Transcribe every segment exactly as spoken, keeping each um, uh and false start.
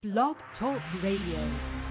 Blog Talk Radio.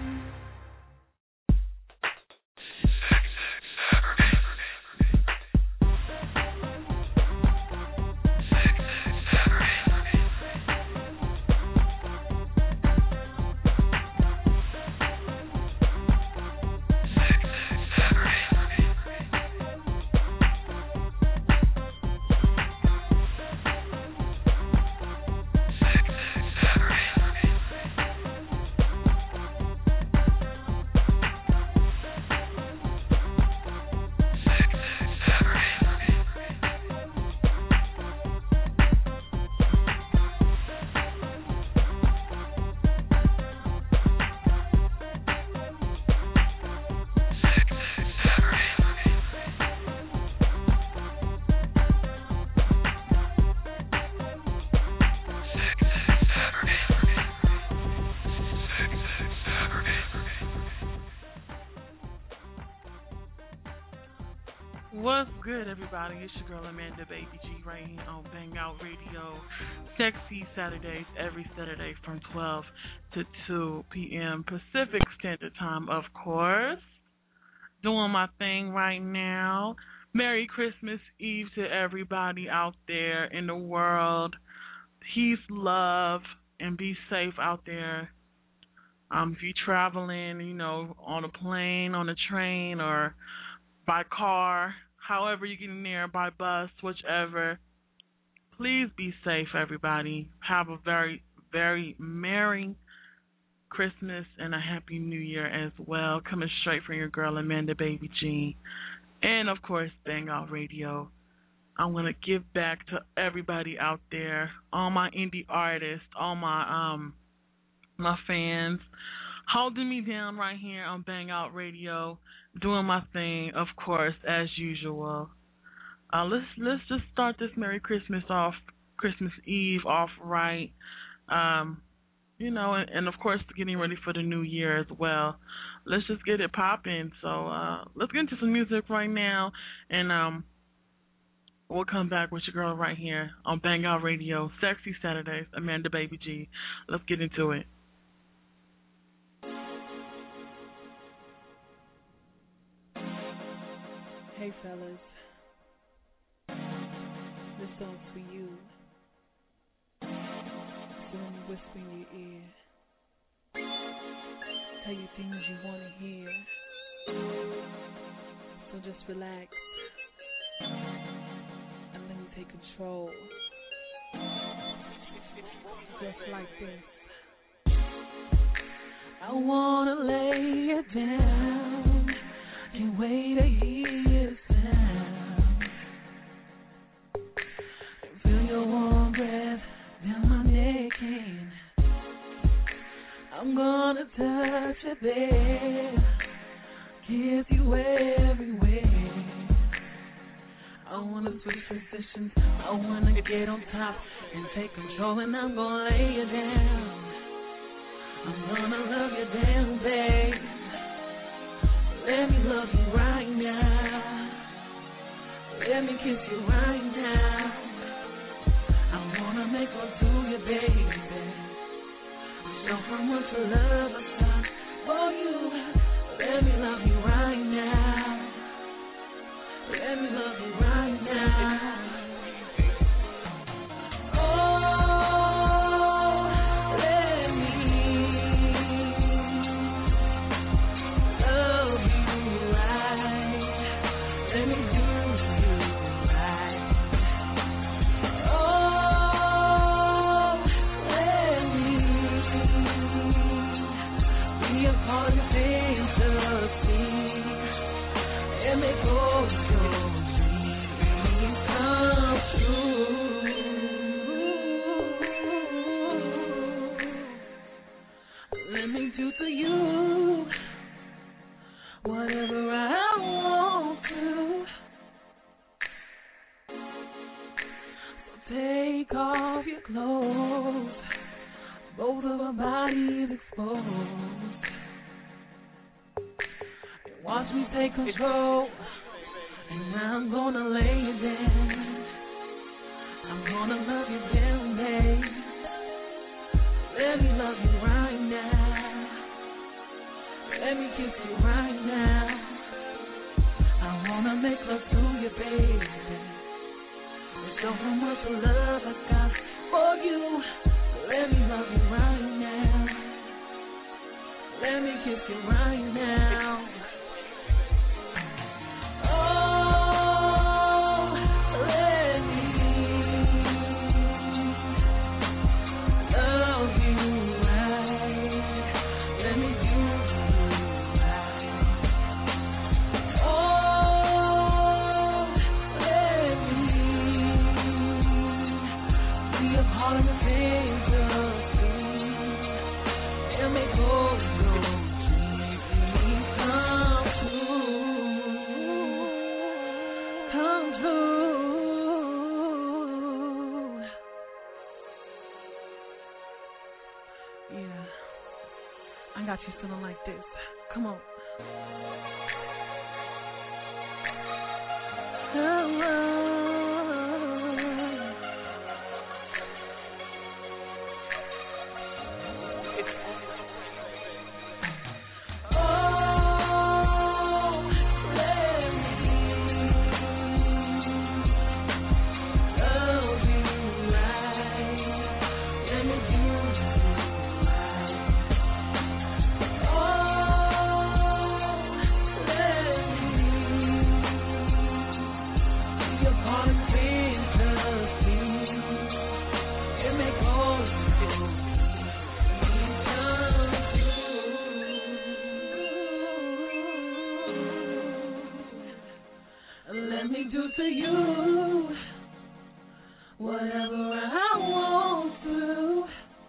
What's good, everybody? It's your girl Amanda Baby G right here on Bang Out Radio. Sexy Saturdays every Saturday from twelve to two p.m. Pacific Standard Time, of course. Doing my thing right now. Merry Christmas Eve to everybody out there in the world. Peace, love, and be safe out there. Um, if you're traveling, you know, on a plane, on a train, or by car, however you're getting there, by bus, whichever, please be safe, everybody. Have a very, very Merry Christmas and a Happy New Year as well. Coming straight from your girl, Amanda Baby G. And, of course, Bang Out Radio. I want to give back to everybody out there, all my indie artists, all my um my fans, holding me down right here on Bang Out Radio, doing my thing, of course, as usual. Uh, let's let's just start this Merry Christmas off, Christmas Eve off right. Um, you know, and, and of course getting ready for the new year as well. Let's just get it popping. So uh, let's get into some music right now, and um, we'll come back with your girl right here on Bang Out Radio, Sexy Saturdays, Amanda Baby G. Let's get into it. Hey fellas, this song's for you. So let me whisper in your ear, tell you things you want to hear. So just relax and let me take control. Just like this. I wanna lay it down. Can't wait to hear your sound. Feel your warm breath down my neck, and I'm gonna touch you there, kiss you everywhere. I wanna switch positions, I wanna get on top and take control, and I'm gonna lay you down. I'm gonna love you down, babe. Let me love you right now. Let me kiss you right now. I wanna make love to you, baby. Show how much love I got for you. Let me love you right now. Let me love you right now. To you, whatever I want to. So take off your clothes, both of our bodies exposed, and watch me take control. And I'm gonna lay you down. I'm gonna love you down, babe. Let me love you right now. kiss you right now. I wanna make love to you, baby. But don't know how much love I got for you. Let me love you right now. Let me kiss you right now. Oh, let me love you right. Let me do you right. Oh, let me be a part of the things of you and make all your dreams come true, come true. Yeah, I got you feeling like this. Come on. Let me do to you whatever I want to.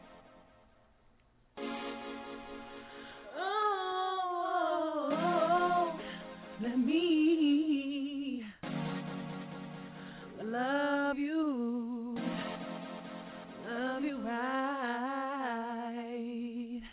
Oh, let me love you, love you right.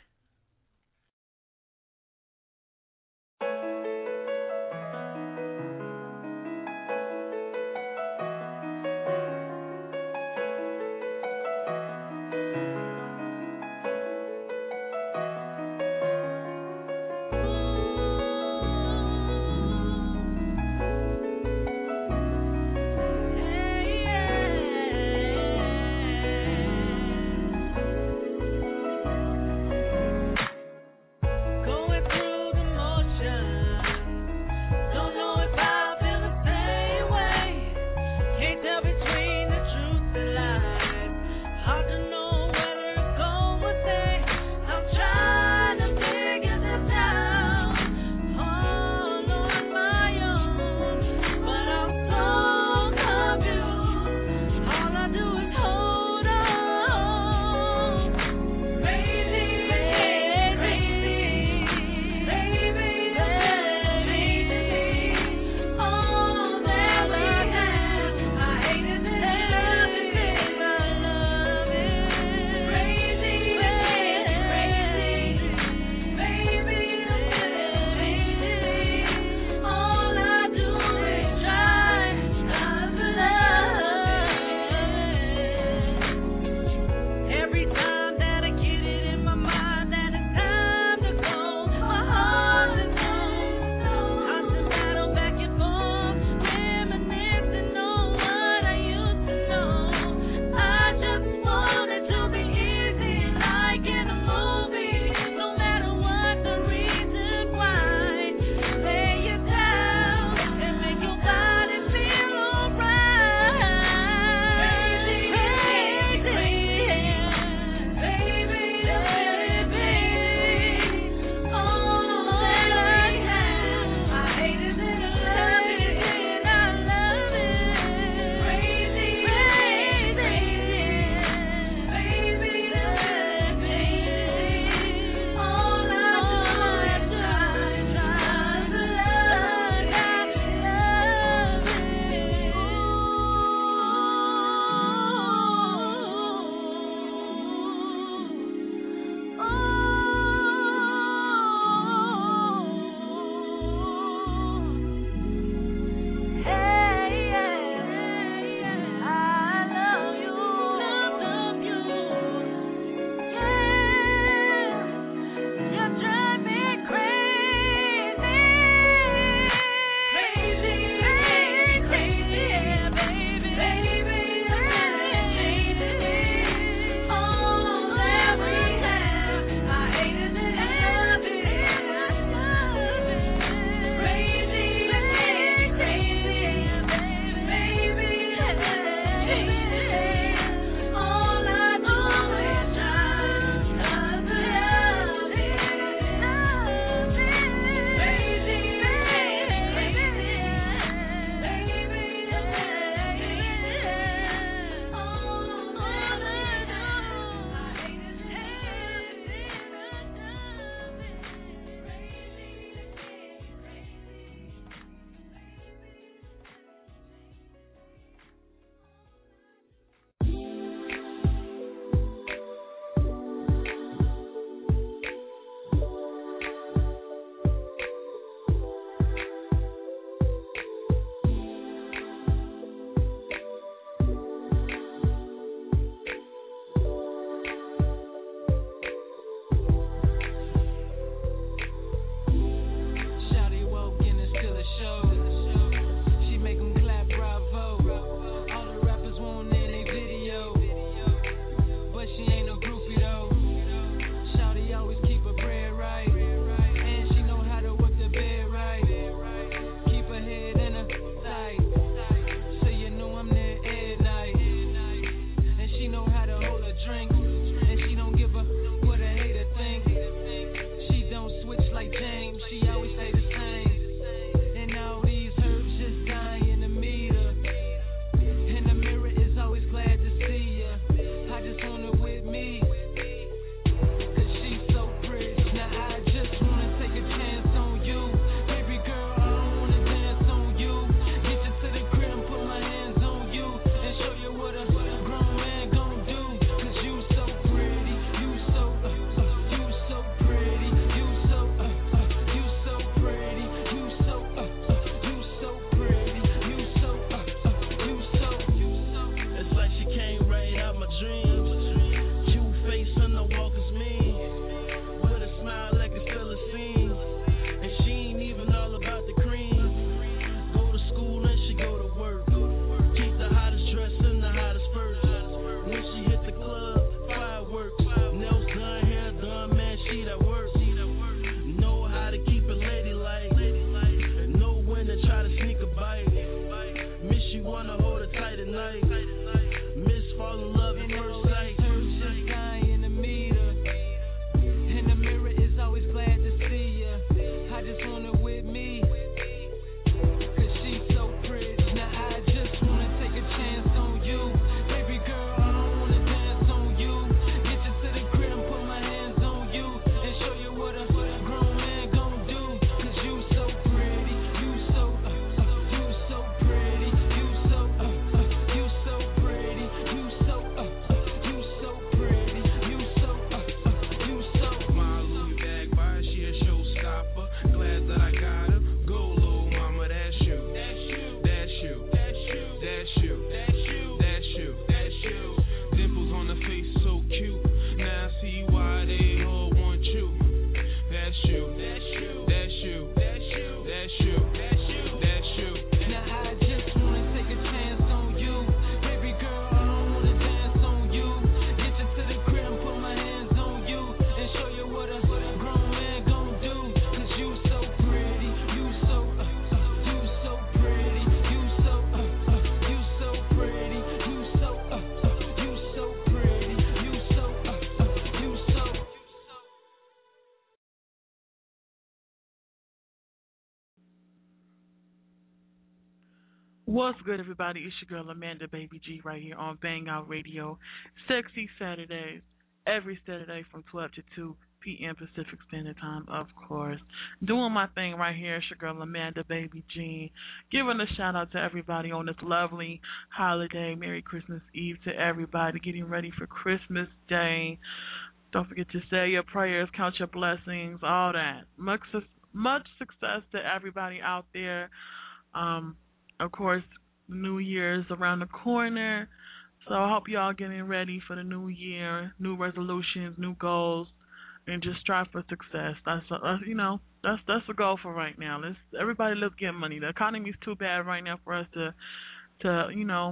What's good, everybody? It's your girl Amanda Baby G right here on Bang Out Radio. Sexy Saturdays, every Saturday from twelve to two p.m. Pacific Standard Time, of course. Doing my thing right here. It's your girl Amanda Baby G. Giving a shout out to everybody on this lovely holiday. Merry Christmas Eve to everybody. Getting ready for Christmas Day. Don't forget to say your prayers, count your blessings, all that. Much, much success to everybody out there. Um... Of course, the New Year's around the corner, so I hope y'all getting ready for the new year, new resolutions, new goals, and just strive for success. That's, uh, you know, that's that's the goal for right now. Let's everybody let's get money. The economy's too bad right now for us to, to you know,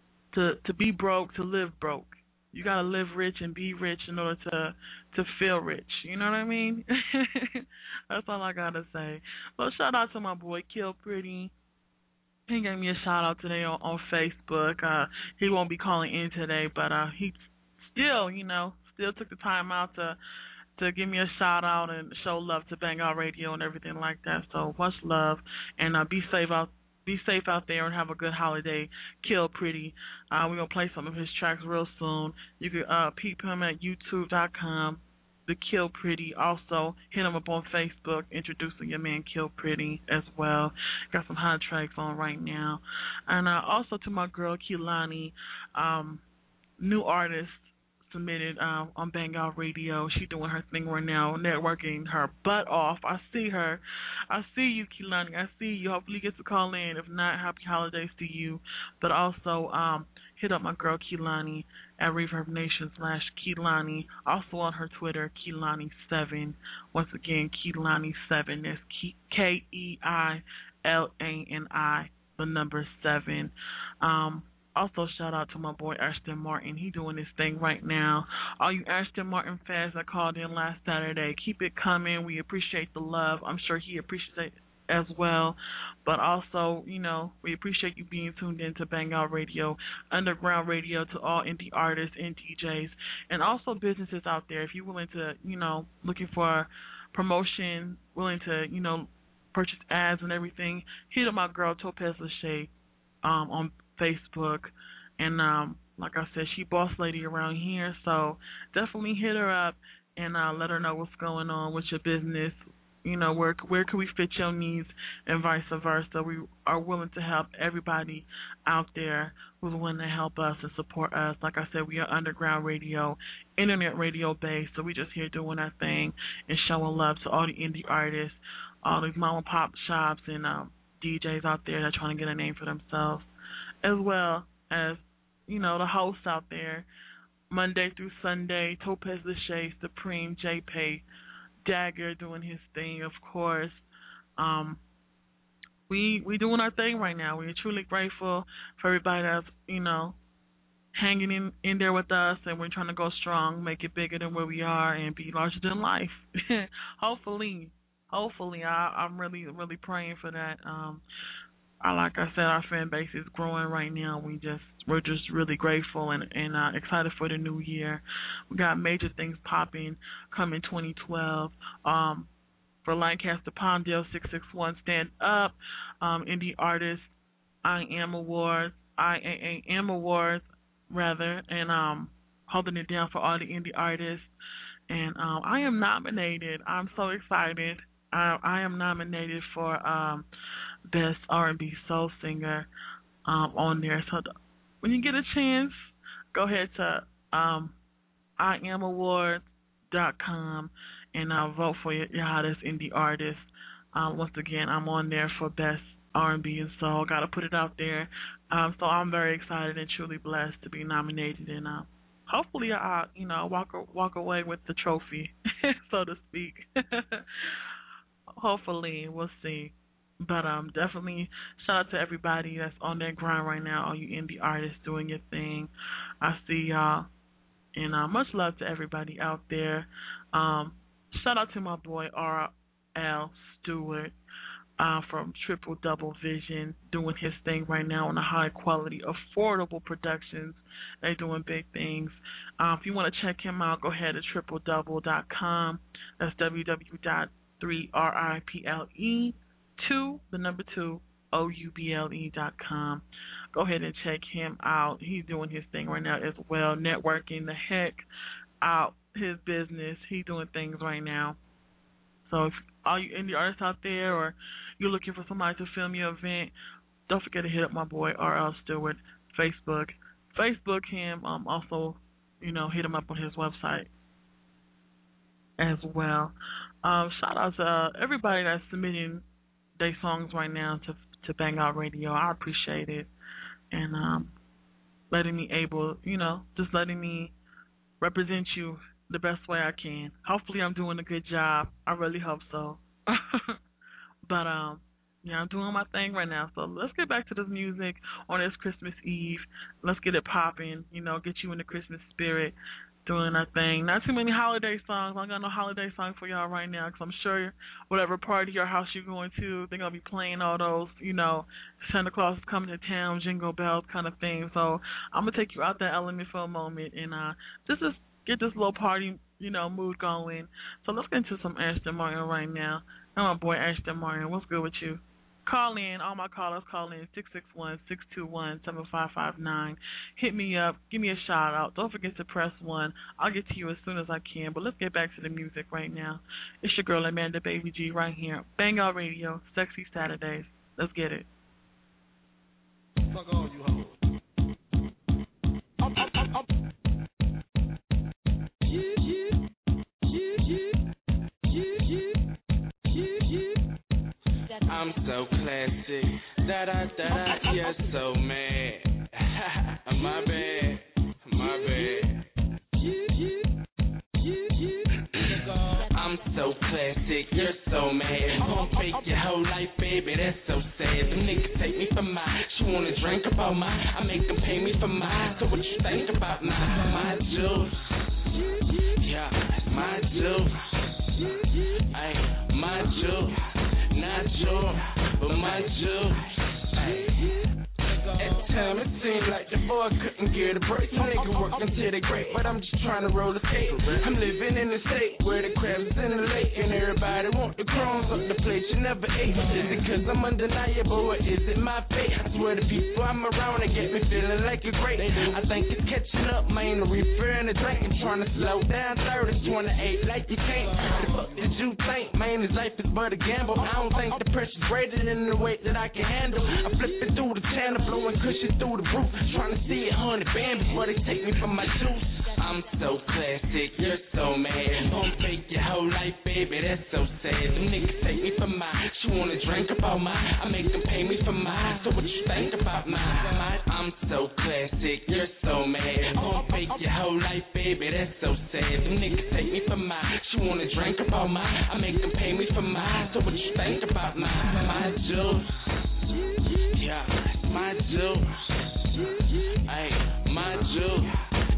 to to be broke, to live broke. You gotta live rich and be rich in order to to feel rich. You know what I mean? That's all I gotta say. Well, shout out to my boy Kill Pretty. He gave me a shout out today on, on Facebook. Uh, he won't be calling in today, but uh, he still, you know, still took the time out to to give me a shout out and show love to Bang Out Radio and everything like that. So much love, and uh, be safe out, be safe out there, and have a good holiday. Kill Pretty. Uh, we're gonna play some of his tracks real soon. You can uh, peep him at YouTube dot com. The Kill Pretty. Also, hit him up on Facebook, introducing your man Kill Pretty as well. Got some hot tracks on right now. And uh, also to my girl Kehlani, um, new artist submitted um, on Bang Out Radio. She doing her thing right now, networking her butt off. I see her. I see you, Kehlani. I see you. Hopefully you get to call in. If not, happy holidays to you. But also, um, hit up my girl Kehlani at Reverb Nation slash Kehlani. Also on her Twitter, Kehlani seven. Once again, Kehlani seven. That's K E I L A N I, the number seven. Um, also, shout out to my boy Ashton Martin. He doing his thing right now. All you Ashton Martin fans that called in last Saturday, keep it coming. We appreciate the love. I'm sure he appreciates it as well. But also, you know, we appreciate you being tuned in to Bang Out Radio, underground radio to all indie artists and D Js, and also businesses out there. If you're willing to, you know, looking for promotion, willing to, you know, purchase ads and everything, hit up my girl Topaz Lachey um, on Facebook. And um, like I said, she boss lady around here, so definitely hit her up and uh, let her know what's going on with your business. You know, where where can we fit your needs and vice versa. We are willing to help everybody out there who's willing to help us and support us. Like I said, we are underground radio, internet radio based, so we just here doing our thing and showing love to all the indie artists, all these mom and pop shops and um, D Js out there that are trying to get a name for themselves, as well as, you know, the hosts out there, Monday through Sunday, Topaz Lachey, Supreme, J-Pay, Dagger doing his thing, of course. Um, we we doing our thing right now. We're truly grateful for everybody that's, you know, hanging in, in there with us, and we're trying to go strong, make it bigger than where we are, and be larger than life. hopefully, hopefully, I, I'm really, really praying for that. Um, I, like I said, our fan base is growing right now. We just we're just really grateful and and uh, excited for the new year. We got major things popping coming twenty twelve. Um, for Lancaster Palmdale six six one Stand Up, um, Indie Artist I Am Awards, I A A M Awards rather, and um, holding it down for all the indie artists. And um, I am nominated. I'm so excited. I, I am nominated for um, Best R and B Soul Singer um, on there. So the, when you get a chance, go ahead to um, I am awards dot com and uh, vote for your, your hottest indie artist. Um, once again, I'm on there for Best R and B and Soul. Got to put it out there. Um, so I'm very excited and truly blessed to be nominated, and uh, hopefully I, you know, walk walk away with the trophy, so to speak. Hopefully, we'll see. But um, definitely shout out to everybody that's on that grind right now, all you indie artists doing your thing. I see y'all. And uh, much love to everybody out there. Um, shout out to my boy R L Stewart uh, from Triple Double Vision, doing his thing right now on the high quality, affordable productions. They're doing big things. Uh, if you want to check him out, go ahead to triple double dot com. That's w w w dot three R I P L E two, the number two, O U B L E dot com. Go ahead and check him out. He's doing his thing right now as well, networking the heck out his business. He's doing things right now. So if all you indie artists out there or you're looking for somebody to film your event, don't forget to hit up my boy R L Stewart, Facebook. Facebook him. Um, also, you know, hit him up on his website as well. Um, shout out to uh, everybody that's submitting their songs right now to to Bang Out Radio. I appreciate it. And um, letting me able, you know, just letting me represent you the best way I can. Hopefully I'm doing a good job. I really hope so. But, um, yeah, I'm doing my thing right now. So let's get back to this music on this Christmas Eve. Let's get it popping, you know, get you in the Christmas spirit, doing our thing. Not too many holiday songs. I don't got no holiday song for y'all right now because I'm sure whatever party or house you're going to, they're going to be playing all those, you know, Santa Claus is coming to town, jingle bells kind of thing. So I'm going to take you out that element for a moment and uh, just, just get this little party, you know, mood going. So let's get into some Ashton Martin right now. And my boy Ashton Martin, what's good with you? Call in, all my callers call in, six six one, six two one, seven five five nine. Hit me up, give me a shout out. Don't forget to press one. I'll get to you as soon as I can. But let's get back to the music right now. It's your girl Amanda Baby G right here. Bang Out Radio, Sexy Saturdays. Let's get it. Fuck all you hoes. Up, up, up, up. Yeah, yeah, yeah, yeah, yeah, yeah, yeah. I'm so classic, da da da da, you're so mad. My bad, my bad. I'm so classic, you're so mad. Gon' fake your whole life, baby, that's so sad. Them niggas take me for mine. She wanna drink about mine, I make them pay me for mine. So what you think about mine? My juice, yeah, my juice. Ay, my juice. Not yours, but my juice. At the time it seemed like the boy couldn't get a break. Some nigga work until they great, but I'm just trying to roll a skate. I'm living in a state where the crabs in the lake and everybody want the crumbs up the plate you never ate. Is it cause I'm undeniable or is it my fate? I swear the people I'm around they get me feeling like a great. I think it's catching up, man. The reefer and the drink. I'm trying to slow down thirty, twenty-eight like you can't. The fuck did you think, man? This life is but a gamble. I don't think the pressure's greater than the weight that I can handle. I flip it through the channel, blowing cushion through the roof, trying to see a hundred band before they take me from my juice. I'm so classic, you're so mad. Gon' fake your whole life, baby, that's so sad. Them niggas take me for mine. She wanna drink about mine, I make them pay me for mine. So what you think about mine? I'm so classic, you're so mad. Gon' fake your whole life, baby, that's so sad. Them niggas take me for mine. She wanna drink about mine, I make them pay me for mine. So what you think about mine? My juice, yeah, my juice. Ay, my juice,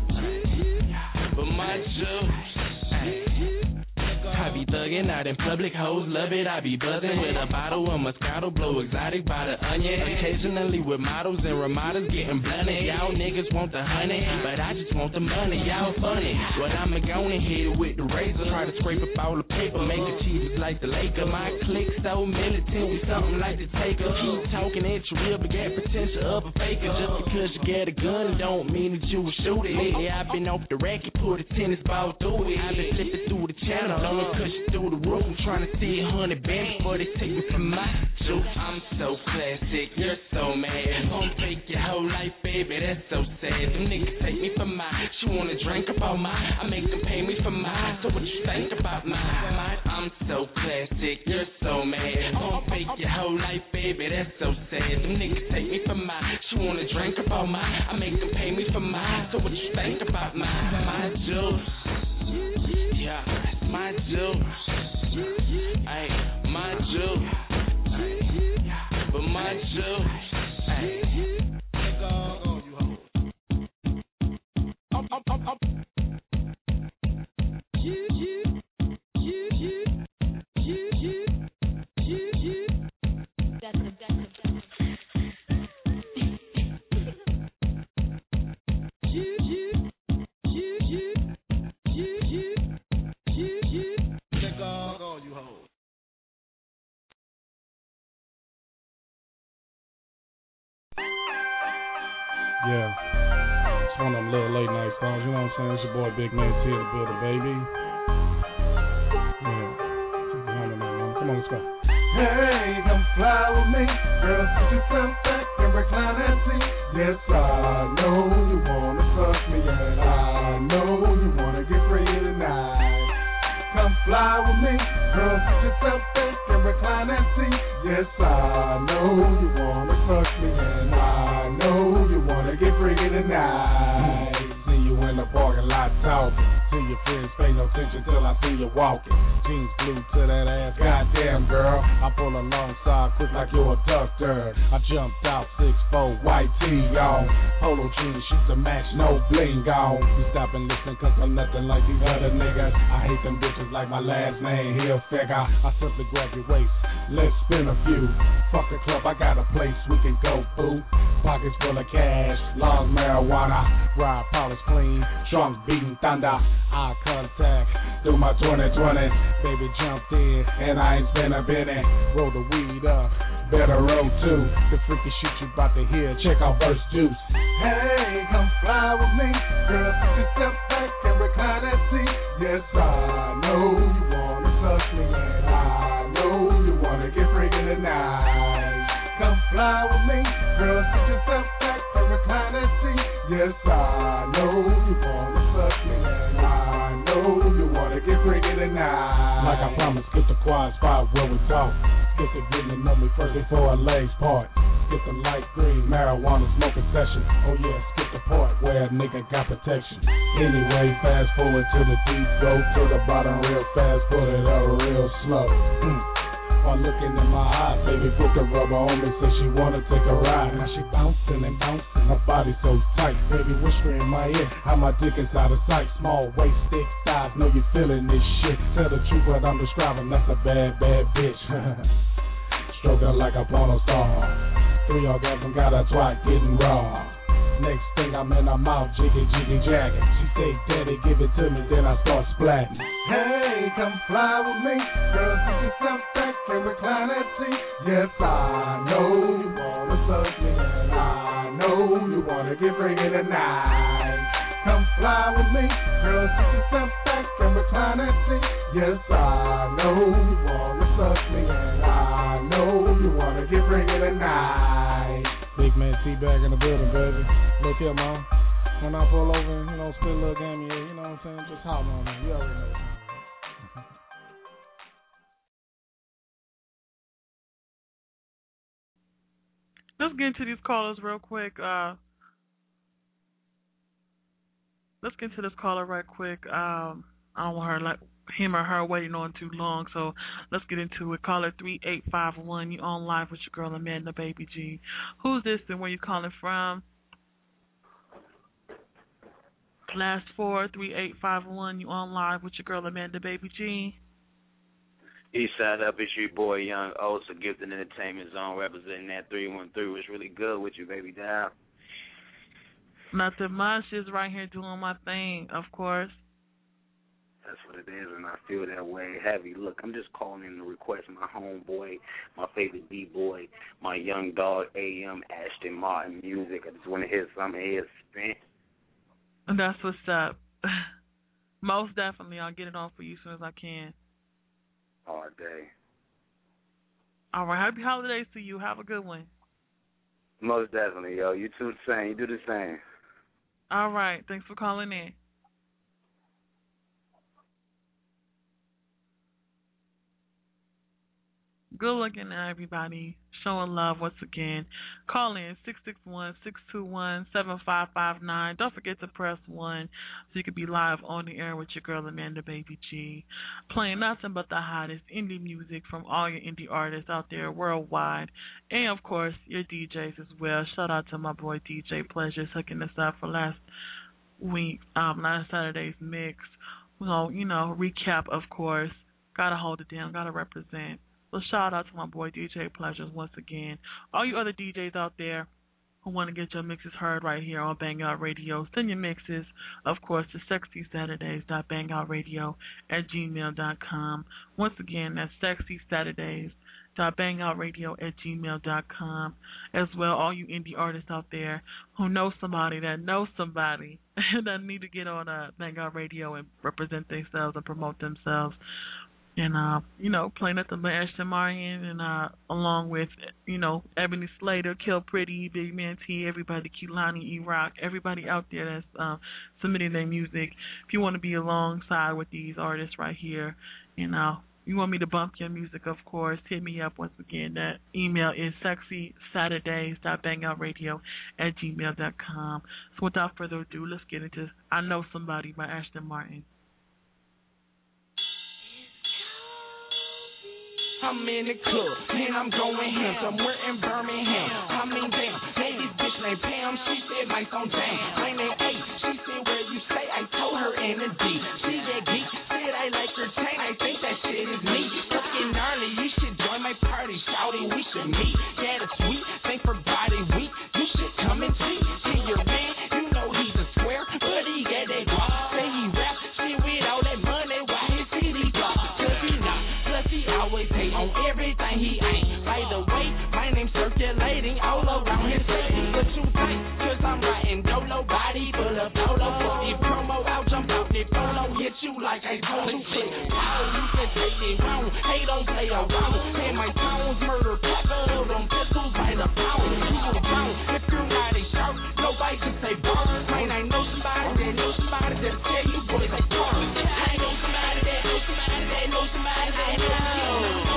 but my juice. Ay. I be thuggin' out in public, hoes love it. I be buzzing with a bottle of Moscato, blow exotic by the onion. Occasionally with models and Ramadas getting blunted. Y'all niggas want the honey, but I just want the money. Y'all funny, but I'ma go and hit it with the razor. Try to scrape up all the paper, make it cheap like the Laker. My clique so militant, we something like the Taker. Keep talking at you real, but get potential of a faker. Just because you get a gun don't mean that you will shoot it. Lately I've been off the racket, put a tennis ball through it. I've been flipping through the channel, blowing cushion through the roof. I'm trying to see a hundred bands before they take me from my juice. I'm so classic, you're so mad. Gon' fake your whole life, baby, that's so sad. Them niggas take me for mine. She wanna drink about mine, I make them pay me for mine. So what you think about mine? I'm so classic, you're so mad. Gon' fake your whole life, baby, that's so sad. Them niggas take me for mine. She wanna drink about mine, I make them pay me for mine. So what you think about mine? My juice, yeah, my juice. Ay, my juice, ay, but my juice, ay. Up, up, up, up. Yeah, yeah, yeah, yeah, yeah, yeah, yeah. That's a, that's a, that's a. Yeah, yeah, yeah, yeah, yeah, yeah, yeah, yeah. Check all you hoes. Yeah. It's one of them little late night songs, you know what I'm saying? It's your boy Big Man T to build a baby. Yeah. Come on, let's go. Hey, come fly with me. Girl, sit yourself back and recline that seat. Yes, I know you wanna touch me, and I know you wanna get free tonight. Come fly with me. Girl, sit yourself back and recline that seat. Yes, I know you wanna touch me, and I know you wanna get free tonight. See you in the parking lot talking. See your friends pay no attention till I see you walking. Jeans glued to that ass, goddamn girl. I pull alongside quick like you're a doctor. I jumped out six four, white tee on. Polo jeans, shoot to match, no bling on. You stop and listen cause I'm nothing like these other niggas. I hate them bitches like my last name, Hill Figure. I simply grab your waist, let's spin a few. Fuck the club, I got a place we can go, boo. Pockets full of cash, long marijuana. Ride polish clean, trunks beating thunder. Eye contact through my twenty twenty. Baby jumped in and I ain't spent a penny. Roll the weed up, better roll two. The freaky shit you about to hear, check out verse juice. Hey, come fly with me. Girl, sit yourself back and recline that seat. Yes, I know you wanna touch me, and I know you wanna get freaky tonight. Come fly with me. Girl, sit yourself back and recline that seat. Yes, I know you wanna touch me, and I know you wanna get freaky tonight. Like I promised, get the quiet spot where we talk. Get the getting to know me first before our legs part. Get the light green marijuana smoking session. Oh yeah, skip the part where a nigga got protection. Anyway, fast forward to the deep, go to the bottom real fast, put it up real slow. Mm. While looking in my eyes, baby put the rubber on me, said she wanna take a ride. Now she bouncing and bouncing, her body so tight. Baby whisper in my ear, how my dick is out of sight. Small waist, thick thighs, know you feeling this shit. Tell the truth what I'm describing, that's a bad, bad bitch. Stroke her like a porno star. Three orgasm got a twat getting raw. Next thing I'm in her mouth, jiggy, jiggy, jagging. She say, daddy, give it to me, then I start splatting. Hey, come fly with me. Girl, sit yourself back and recline that seat. Yes, I know you wanna touch me, and I know you wanna get freaky tonight. Come fly with me. Girl, sit yourself back and recline that seat. Yes, I know you wanna touch me, and I know you wanna get freaky tonight. Big Man T back in the building, baby. Look here, man. When I pull over and, you know, spit a little game here, you know what I'm saying? Just holler on me. You already know. Let's get into these callers real quick. Uh, let's get into this caller right quick. Um, I don't want her like him or her waiting on too long, so let's get into it. Caller three eight five one. You on live with your girl Amanda Baby G. Who's this and where you calling from? Last four three eight five one. You on live with your girl Amanda Baby G. Eastside up, it's your boy Young O, so Gifted Entertainment Zone representing that three one three. Was really good with you, baby down. Nothing much, just right here doing my thing, of course. That's what it is, and I feel that way heavy. Look, I'm just calling in to request my homeboy, my favorite D-boy, my young dog, A M Ashton Martin music. I just want to hear some of his spin. That's what's up. Most definitely, I'll get it on for you as soon as I can. All day. All right, happy holidays to you. Have a good one. Most definitely, yo. You too the same. You do the same. All right, thanks for calling in. Good looking at everybody. Showing love once again. Call in six six one, six two one, seven five five nine. Don't forget to press one so you can be live on the air with your girl Amanda Baby G. Playing nothing but the hottest indie music from all your indie artists out there worldwide. And of course your D Js as well. Shout out to my boy D J Pleasure hooking us up for last week, um, last Saturday's mix. Well, you know, recap of course. Gotta hold it down, gotta represent. So shout out to my boy D J Pleasures once again. All you other D Js out there, who want to get your mixes heard right here on Bang Out Radio. Send your mixes, of course, to sexy saturdays dot bang out radio at gmail dot com. Once again, that's sexy saturdays dot bang out radio at gmail dot com. As well, all you indie artists out there who know somebody that knows somebody that need to get on uh, Bang Out Radio and represent themselves and promote themselves. And, uh, you know, playing at the Ashton Marion and uh, along with, you know, Ebony Slater, Kill Pretty, Big Man T, everybody, Kehlani, E-Rock, everybody out there that's uh, submitting their music. If you want to be alongside with these artists right here, and uh, you want me to bump your music, of course, hit me up once again. That email is sexy saturdays dot bang out radio at gmail dot com. So without further ado, let's get into I Know Somebody by Ashton Martin. I'm in the club, and I'm going ham, somewhere in Birmingham. I mean, damn, hey, this bitch named Pam, she said my phone jam. My name A, she said where you stay, I told her in the D. She that geek, said I like her chain, I think that shit is me. Fucking gnarly, you should join my party, shouty, we should meet. Yeah, that's sweet, thank for body week, you should come and see. See your man, you know he's a square, but he got that guap. Say he rap, shit with all that money, why his C D drop? Plus he not, plus he always hate on everything he ain't. By the way, my name's circulating all around his face. What you think? Cause I'm riding dolo, body full of polo. For the promo, I'll jump out the polo, hit you like I told you. Shit, how you can take it wrong? Hey, don't play around. And my tones murder, pepper, them pistols by the pound. You a brown, if you're not a shark, nobody can say bar. Man, I know somebody that knows somebody that tell you boys like bar. I know somebody that knows somebody that knows somebody that knows you.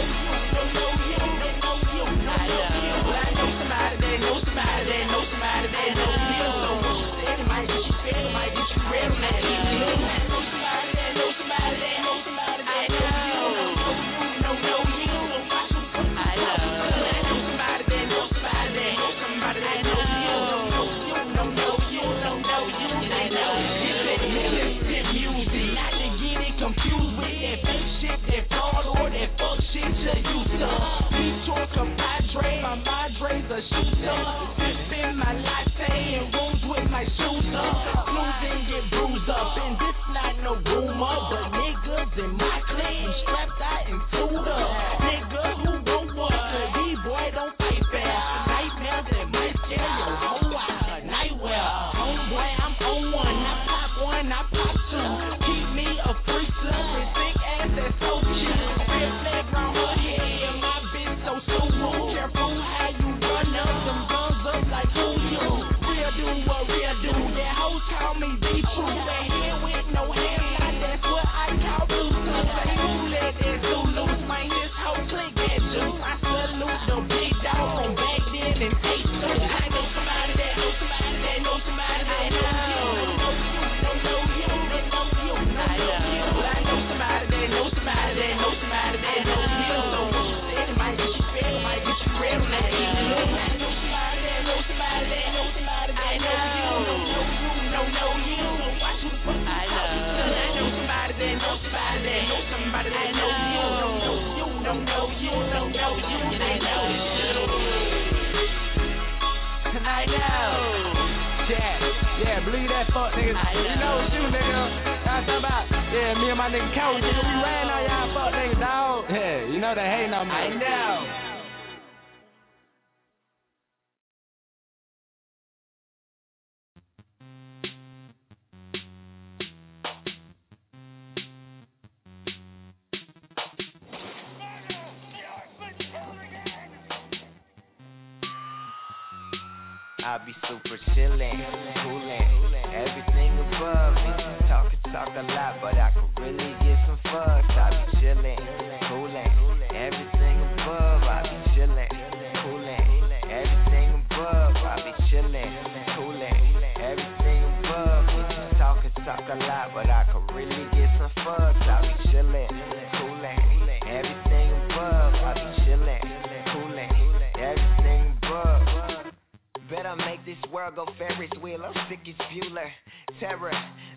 I be super chillin', coolin', everything above me. Talk and talk a lot, but I could really get some fucks. I be chillin', coolin', everything above. I be chillin', coolin', everything above. I be chillin', coolin', everything above me. Talk and talk a lot, but I could really get some fucks. I be chillin', coolin', everything above. I be chillin', coolin', everything above. Better make this world go Ferris wheel. I'm sick as Bueller. Terror,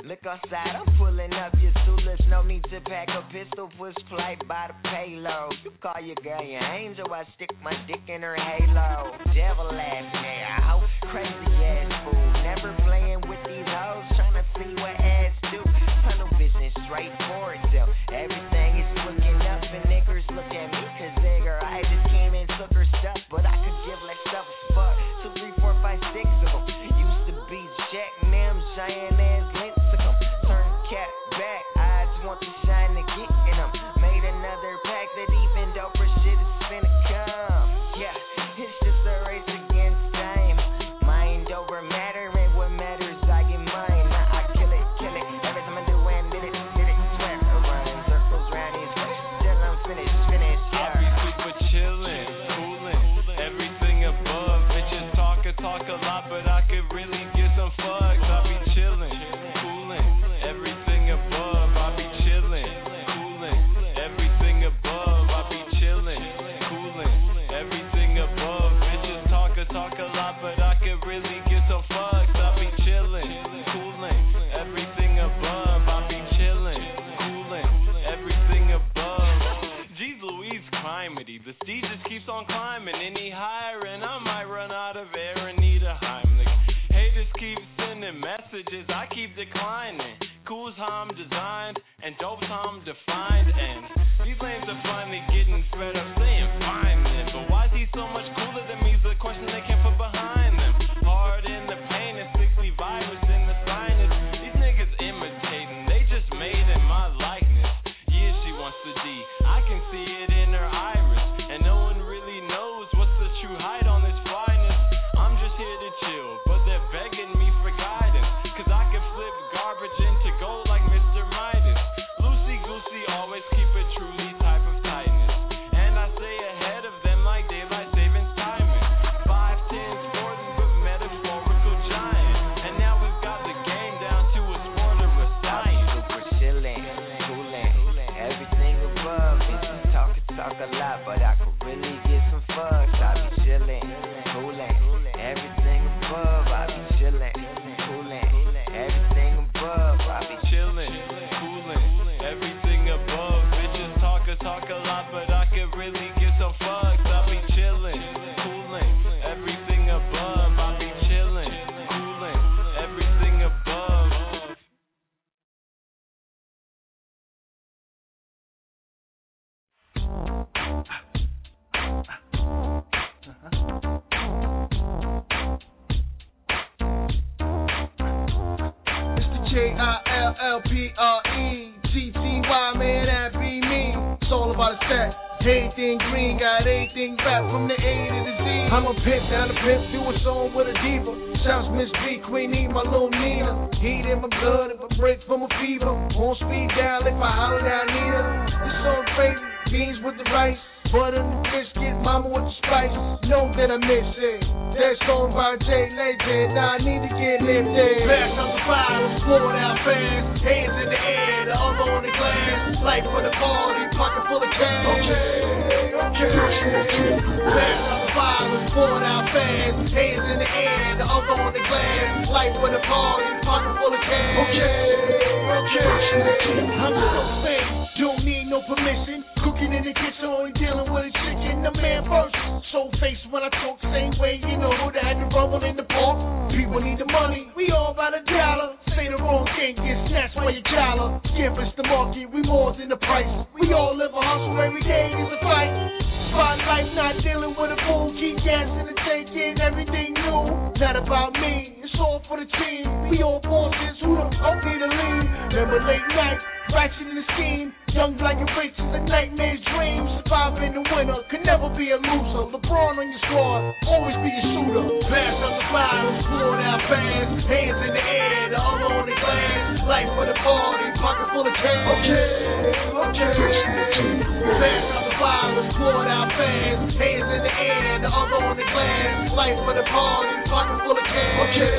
Look outside, I'm pulling up your Zulus. No need to pack a pistol, push flight by the payload. You call your girl your angel, I stick my dick in her halo. Devil ass nigga, hoe, crazy ass fool. Never playing with these hoes, trying to see what ass do. Tunnel vision straight for itself. Everything is looking up and niggas look at me cause nigga, I just came and took her stuff, but I could give less stuff as fuck. Two, three, four, five, six of them. Used to be Jack, them giant ass lincecum. Turn cap back, I just want the shine to get in them. Made another pack that even doper shit is finna come. Yeah, it's just a race against time. Mind over matter, and what matters I get mine. Now I kill it, kill it. Every time I do and did it, did it. Swear I run circles round these ways till I'm finished, finished. Yeah. I'll be super chillin', coolin', everything above. Bitches talk and talk a lot, but I could really get some fucks. I'll be chillin', coolin', everything above. I'll be chillin', coolin', everything above. I'll be chillin', coolin', everything above. Bitches talk and talk a lot, but I could really get some fucks. I'll be chillin', coolin', everything above. I'll be chillin', coolin', everything above. Jeez Louise, crimety. The steed just keeps on climbing. Any higher and I might run out of air and need a Heimlich. Haters keep sending messages, I keep declining. Cool's how I'm designed, and dope's how I'm defined. And these lames are finally getting fed up saying fine then. But why is he so much cooler than me is the question they can't put behind them. Hard in the pain and sixty virus in the sinus. These niggas imitating, they just made in my likeness. Yeah, she wants the D, I can see it in her iris. And no one really knows what's the true height on this flyness. I'm just here to chill, but they're begging me for guidance. Cause I can flip garbage into gold like Mister Midas. Loosey goosey, always keep it truly type of tightness. And I stay ahead of them like daylight savings timing. Five tens for them, but metaphorical giant. And now we've got the game down to a sport of a science. Super chillin', coolin', everything above. Bitches talk and talk a lot, but I could really get some fucks. I be chillin', coolin', everything above. I be chillin', coolin', everything above. I be Chillin', coolin', everything above. Bitches talk and talk a lot, but I could really get some fucks. I be chillin', coolin', everything above. I be chillin', coolin', everything above. It's the J I L L P R E T T Y, man, that be me. It's all about a set. Everything green, got everything back from the A to the Z. I'm a pimp, down the pimp, do a song with a diva. Shouts Miss B, Queenie, my little Nina. Heat in my blood, if I break from a fever. On speed down, like my holler down Nina. This song crazy, beans with the rice. Butter and biscuit, mama with the spice. Know that I miss it. That song by Jay Legend. Now I need to get lifted. Back on the fire, floor down fast. Hands in the air, the other on the glass. Light for the party, pocket full of cash. Okay, okay. Back on the fire, floor down fast. Hands in the air, the other on the glass. Light for the party, pocket full of cash. Okay, okay. I'm so safe, don't need no permission. Cooking in the kitchen, only dealing with a chicken. The man first, so face when I talk, same way, you know that I had to rumble in the park. People need the money, we all about a dollar. Say the wrong thing, get snatched by your dollar. Give us the market, we more than the price. We all live a hustle, every day is a fight. Spotlight, not dealing with a fool. Keep gas in the tank, getting everything new. Not about me, it's all for the team. We all bosses, who the fuck need to lead? Remember late night, ratchet in the scheme. Young black and rich is a nightmare's dream. Survive in the winter, could never be a loser. LeBron on your squad, always be a shooter. Pass on the fire, floor down fast. Hands in the air, the other on the glass. Light for the party, pocket full of cash. Okay, okay. Pass on the fire, floor down fast. Hands in the air, the other on the glass. Light for the party, pocket full of cash. Okay,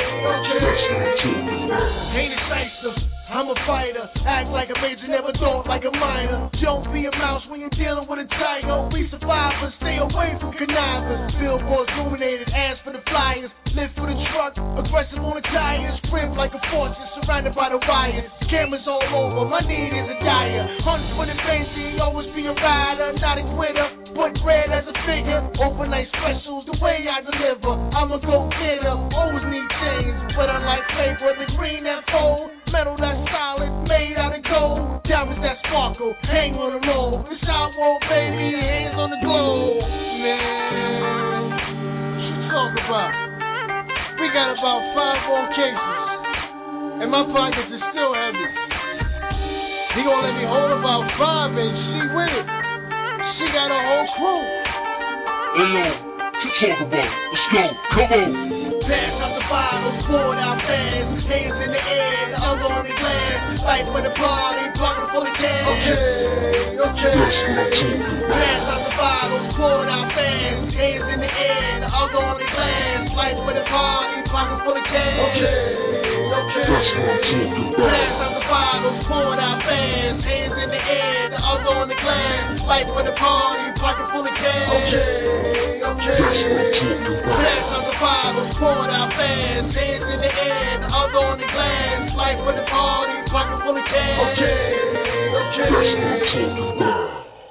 okay. Ain't it nicer? I'm a fighter, act like a major, never thought like a minor. Don't be a mouse when you're dealing with a tiger. We survivors, stay away from connivers. Billboards illuminated, ask for the flyers. Live for the truck, aggressive on the tires. Grip like a fortress, surrounded by the wires. Cameras all over, my need is a dire. Hunts for the fancy, always be a rider, not a quitter. Put red as a figure, overnight specials, the way I deliver. I'm a go-getter, always need things, but unlike paper, the green that fold, metal that's solid, made out of gold, diamonds that sparkle, hang on the roll. It's our world, baby, hands on the globe. Man, what you talk about? We got about five more cases, and my pockets is still heavy. He gonna let me hold about five and she with it. She got a whole crew. Hey yo, what you talk about? Let's go, come on. Pass out the bottles, poured out fast, hands in the air, the other on the glass. Fight for the party, pocket full of cash. Okay, okay. That's what I'm talking about. Pass out the bottles, poured out fast, hands in the air, the other on the glass. Fight for the party, pocket full of cash. Okay, okay. That's what I'm talking about. Pass out the bottles, poured out fast, hands in the air, the other on the glass. Fight for the party, pocket full of cash. Okay, okay. That's what I'm talking about. Pass out the bottles, poured out fast, hands in the air, the other on the glass. Fight for the party, pocket full of cash. Okay, okay. That's what I'm talking about.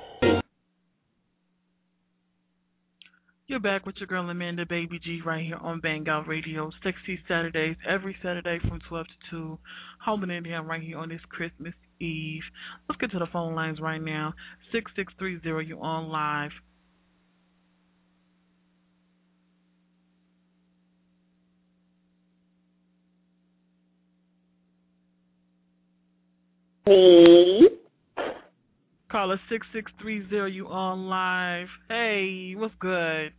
You're back with your girl Amanda Baby G right here on Bang Out Radio. Sexy Saturdays, every Saturday from twelve to two. Holding it down right here on this Christmas Eve. Let's get to the phone lines right now. six six three zero, you on live. Hey. Caller six six three zero, you on live. Hey, what's good?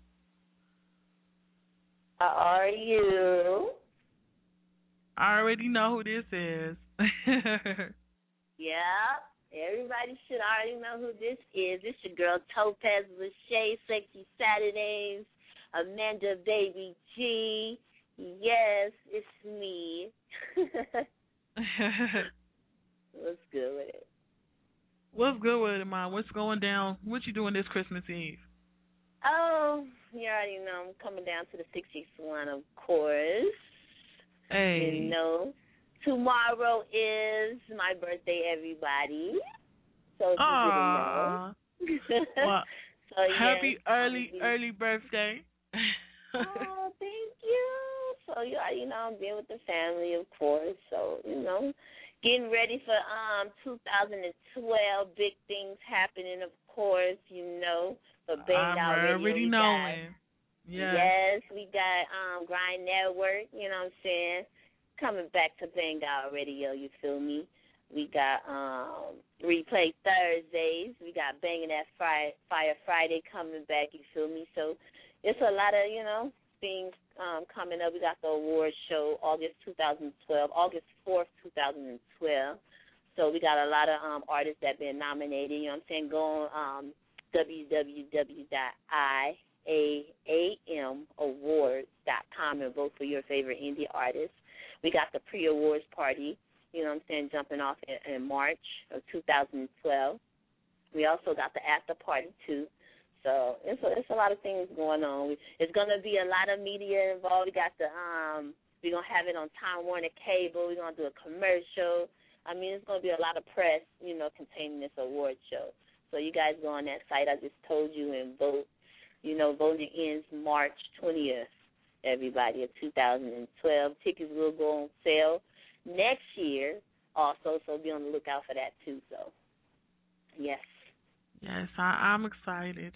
How are you? I already know who this is. Yeah, everybody should already know who this is. It's your girl Topaz Lachey, Sexy Saturdays, Amanda Baby G. Yes, it's me. What's good with it? What's good with it, Mom? What's going down? What you doing this Christmas Eve? Oh, you already know I'm coming down to the sixtieth one, of course. Hey. You know, tomorrow is my birthday, everybody. So if Aww. you didn't know. Well, so, yes, happy early, be... early birthday. Oh, thank you. So, you already know I'm being with the family, of course. So, you know, getting ready for um two thousand twelve, big things happening, of course, you know. For Bang Out Radio. I'm already knowing. Yes. yes, we got um Grind Network, you know what I'm saying, coming back to Bang Out Radio, you feel me? We got um Replay Thursdays. We got Banging That Fire, Fire Friday coming back, you feel me? So it's a lot of, you know, things um, coming up. We got the award show August twenty twelve, August fourth, twenty twelve. So we got a lot of um, artists that been nominated, you know what I'm saying? Go on um, w w w dot i a a m awards dot com and vote for your favorite indie artist. We got the pre-awards party, you know what I'm saying, jumping off in, in March of two thousand twelve. We also got the after party, too. So it's a, it's a lot of things going on. It's going to be a lot of media involved. We got the, um, we're going to have it on Time Warner Cable. We're going to do a commercial. I mean, it's going to be a lot of press, you know, containing this award show. So you guys go on that site I just told you and vote. You know, voting ends March twentieth, everybody, of two thousand twelve. Tickets will go on sale next year also, so be on the lookout for that too. So, yes. Yes, I, I'm excited.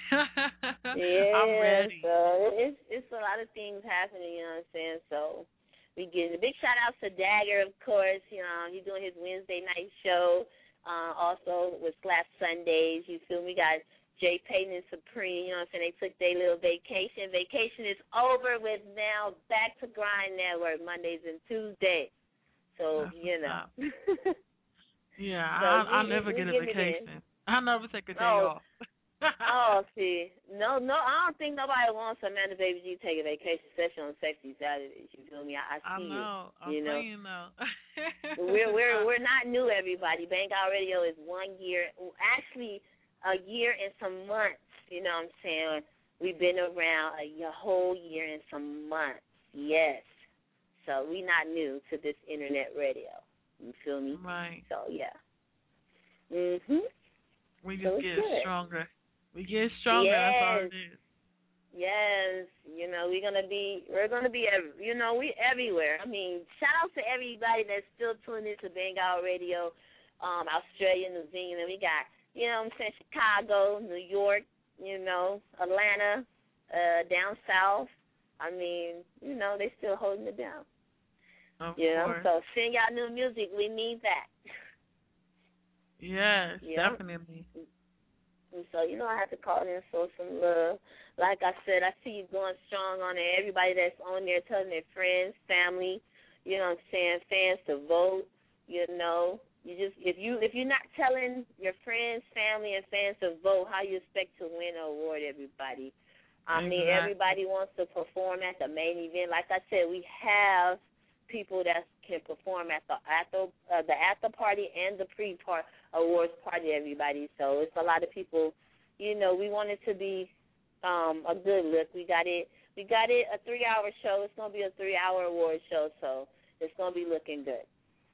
Yeah, I'm ready. So it's, it's a lot of things happening, you know what I'm saying? So we give a big shout-out to Dagger, of course. You know, he's doing his Wednesday night show. Uh, also with Slap Sundays, you feel me? Got Jay Payton and Supreme, you know what I'm saying? They took their little vacation. Vacation is over with now. Back to Grind Network Mondays and Tuesdays. So, That's you know. Yeah, so I, I'll we, never we, get a we vacation. I'll never take a day oh. off. Oh, see. No, no, I don't think nobody wants Amanda Baby G to take a vacation, especially on Sexy Saturdays. You feel me? I, I see I know. it. I'm you know? saying though. we're we're we're not new, everybody. Bang Out Radio is one year, actually a year and some months. You know what I'm saying? We've been around a, a whole year and some months. Yes. So we not new to this internet radio. You feel me? Right. So yeah. Mhm. We just so get good. stronger. We get stronger. Yes. That's all it is. Yes, you know, we're gonna be, we're gonna be, every, you know, we everywhere. I mean, shout out to everybody that's still tuning into Bang Out Radio, um, Australia, New Zealand. We got, you know what I'm saying, Chicago, New York, you know, Atlanta, uh, down south. I mean, you know, they still holding it down. Of you course. know, so sing out new music. We need that. Yes, yeah. definitely. And so, you know, I have to call in show some love. Like I said, I see you going strong on there. Everybody that's on there telling their friends, family, you know what I'm saying, fans to vote, you know. You just if you if you're not telling your friends, family and fans to vote, how you expect to win an award, everybody? I exactly. mean, everybody wants to perform at the main event. Like I said, we have people that can perform at the at the uh, the after party and the pre-part awards party, everybody. So it's a lot of people. You know, we want it to be um, a good look. We got it. We got it a three-hour show. It's gonna be a three-hour award show, so it's gonna be looking good.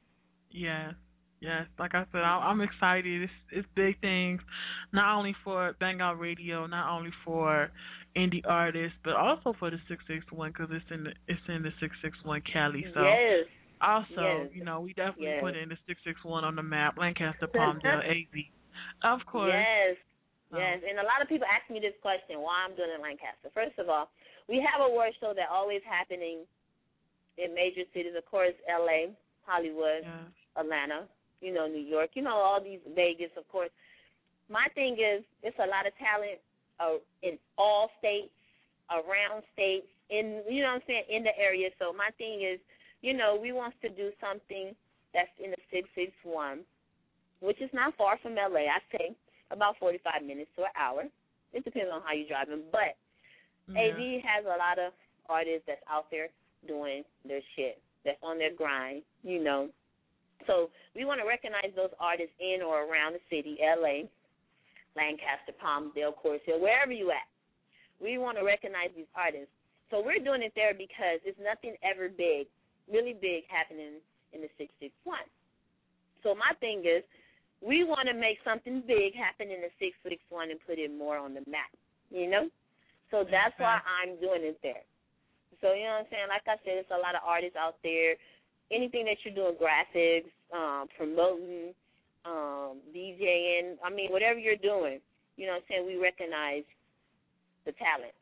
Yeah. Yes, like I said, I'm excited. It's, it's big things, not only for Bang Out Radio, not only for indie artists, but also for the six six one because it's in the it's in the six six one Cali. So yes. also, yes. you know, we definitely yes. put in the six six one on the map, Lancaster, Palmdale, A Z. Of course. Yes. So. Yes, and a lot of people ask me this question, why I'm doing it in Lancaster. First of all, we have a award show that always happening in major cities, of course, L A, Hollywood, yeah. Atlanta, you know, New York, you know, all these, Vegas, of course. My thing is, it's a lot of talent uh, in all states, around states, in, you know what I'm saying, in the area. So my thing is, you know, we want to do something that's in the six six one, which is not far from L A, I say, about forty-five minutes to an hour. It depends on how you're driving. But yeah. A V has a lot of artists that's out there doing their shit, that's on their grind, you know. So we want to recognize those artists in or around the city, L A, Lancaster, Palmdale, Coors Hill, wherever you at. We want to recognize these artists. So we're doing it there because there's nothing ever big, really big happening in the six six one. So my thing is, we want to make something big happen in the six six one and put it more on the map, you know? So that's why I'm doing it there. So, you know what I'm saying? Like I said, there's a lot of artists out there. Anything that you're doing, graphics, um, promoting, um, DJing, I mean, whatever you're doing, you know what I'm saying, we recognize the talent.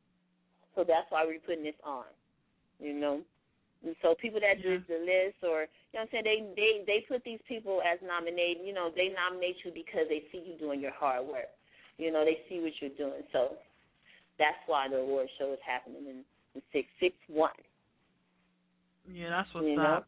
So that's why we're putting this on, you know. And so people that yeah. do the list or, you know what I'm saying, they, they, they put these people as nominated, you know, they nominate you because they see you doing your hard work. You know, they see what you're doing. So that's why the award show is happening in the six six one. Yeah, that's what's you up. Know?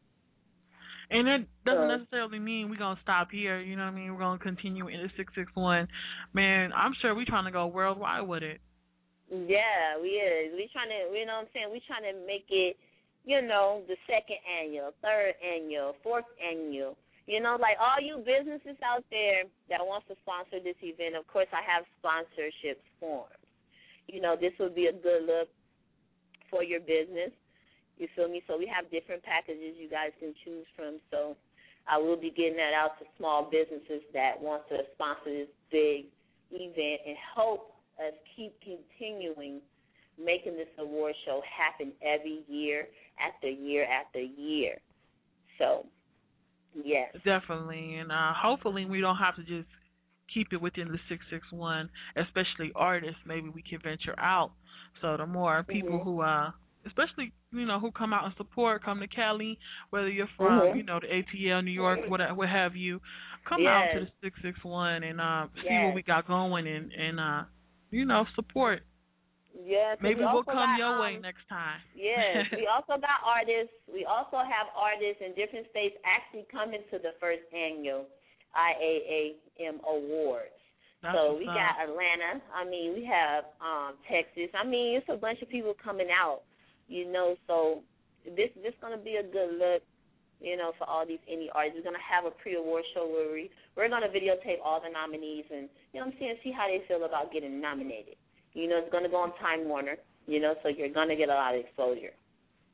And it doesn't so, necessarily mean we're going to stop here. You know what I mean? We're going to continue in the six six one. Man, I'm sure we're trying to go worldwide with it. Yeah, we is. We trying to, you know what I'm saying? We trying to make it, you know, the second annual, third annual, fourth annual. You know, like all you businesses out there that wants to sponsor this event, of course I have sponsorship forms. You know, this would be a good look for your business. You feel me? So we have different packages you guys can choose from. So I will be getting that out to small businesses that want to sponsor this big event and help us keep continuing making this award show happen every year after year after year. So, yes. Definitely. And uh, hopefully we don't have to just keep it within the six six one, especially artists. Maybe we can venture out. So the more people mm-hmm. who, uh, especially, you know, who come out and support, come to Cali, whether you're from, mm-hmm. you know, the A T L, New York, what, what have you, come yes. out to the six six one and uh, yes. see what we got going and, and uh, you know, support. Yes. Maybe we we'll come got, your um, way next time. Yes. We also got artists. We also have artists in different states actually coming to the first annual I A A M Awards. That's so we up. got Atlanta. I mean, we have um, Texas. I mean, it's a bunch of people coming out, you know. So this this going to be a good look, you know, for all these indie artists. We're going to have a pre-award show where we, we're going to videotape all the nominees and, you know what I'm saying, see how they feel about getting nominated. You know, it's going to go on Time Warner, you know, so you're going to get a lot of exposure.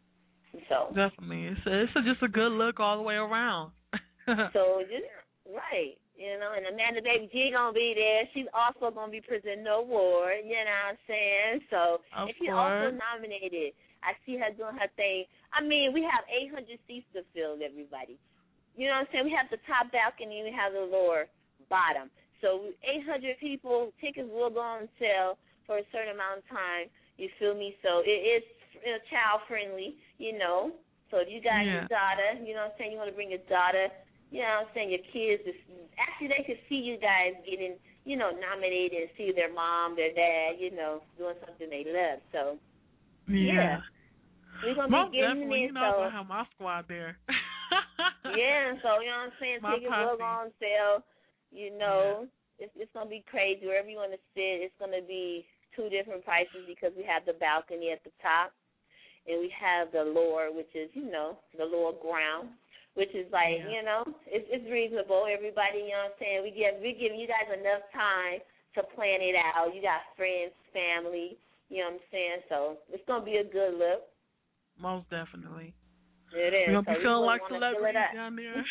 So definitely, it's a, it's a, just a good look all the way around. So just right, you know, and Amanda Baby G gonna be there. She's also gonna be presenting the award. You know what I'm saying? So of and she's course. also nominated. I see her doing her thing. I mean, we have eight hundred seats to fill, everybody. You know what I'm saying? We have the top balcony, we have the lower bottom. So eight hundred people, tickets will go on sale for a certain amount of time. You feel me? So it is you know, child friendly, you know. So if you got yeah. your daughter, you know what I'm saying, you want to bring your daughter, you know what I'm saying, your kids, actually they could see you guys getting, you know, nominated and see their mom, their dad, you know, doing something they love. So, yeah. yeah. We're going to Most be getting definitely, in. You know, so, I'm going to have my squad there. yeah, so, you know what I'm saying, my tickets will go on sale. You know, yeah. it's, it's going to be crazy. Wherever you want to sit, it's going to be two different prices because we have the balcony at the top. And we have the lower, which is, you know, the lower ground, which is like, yeah. you know, it's, it's reasonable. Everybody, you know what I'm saying, we give we give you guys enough time to plan it out. You got friends, family, you know what I'm saying? So it's going to be a good look. Most definitely. It is. We're going to so be feeling like celebrities down there.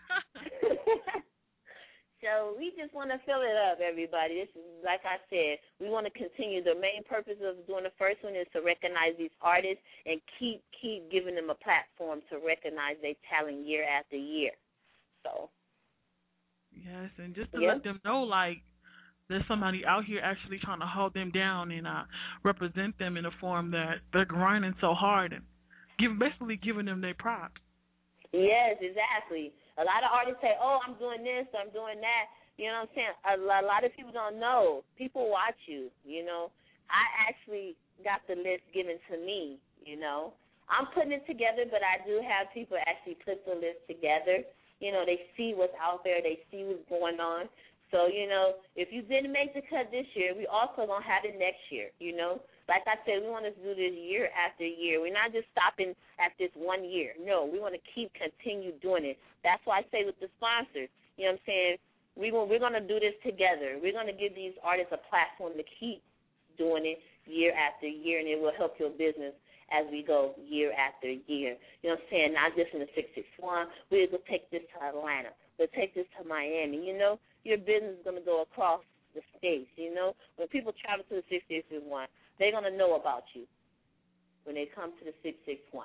So we just want to fill it up, everybody. This is, like I said, we want to continue. The main purpose of doing the first one is to recognize these artists and keep keep giving them a platform to recognize their talent year after year. So. Yes, and just to yeah. let them know, like, there's somebody out here actually trying to hold them down and uh, represent them in a form that they're grinding so hard and give, basically giving them their props. Yes, exactly. A lot of artists say, oh, I'm doing this, I'm doing that. You know what I'm saying? A, a lot of people don't know. People watch you, you know. I actually got the list given to me, you know. I'm putting it together, but I do have people actually put the list together. You know, they see what's out there. They see what's going on. So, you know, if you didn't make the cut this year, we also going to have it next year, you know. Like I said, we want to do this year after year. We're not just stopping at this one year. No, we want to keep, continue doing it. That's why I say with the sponsors, you know what I'm saying, we will, we're going to do this together. We're going to give these artists a platform to keep doing it year after year, and it will help your business as we go year after year. You know what I'm saying? Not just in the six six one. We're going to take this to Atlanta. We'll take this to Miami. You know, your business is going to go across the states, you know. When people travel to the six six one, they're going to know about you when they come to the six six one.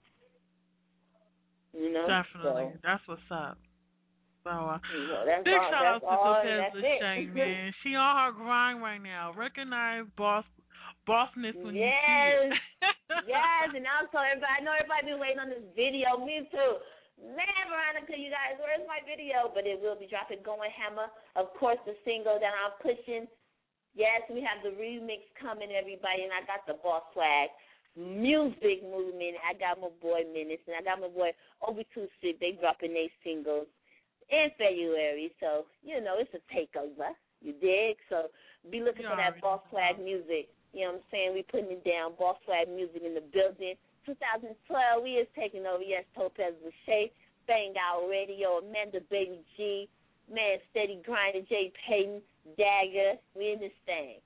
You know? Definitely. So, that's what's up. So, uh, you know, that's big all, shout out that's to all, Topaz Lachey, man. She on her grind right now. Recognize boss, bossness when yes. you see it. Yes, and also everybody, I know everybody been waiting on this video. Me too. Man, Veronica, you guys, where's my video? But it will be dropping. Going Hammer. Of course, the single that I'm pushing. Yes, we have the remix coming, everybody, and I got the Boss Swag music movement. I got my boy Menace, and I got my boy Obi two six. They dropping their singles in February. So, you know, it's a takeover. You dig? So be looking yeah, for that Boss Swag music. You know what I'm saying? We putting it down. Boss Swag music in the building. twenty twelve, we is taking over. Yes, Topaz Lachey, Bang Out Radio, Amanda Baby G, Man Steady Grinder, Jay Payton, Dagger. We in this thing.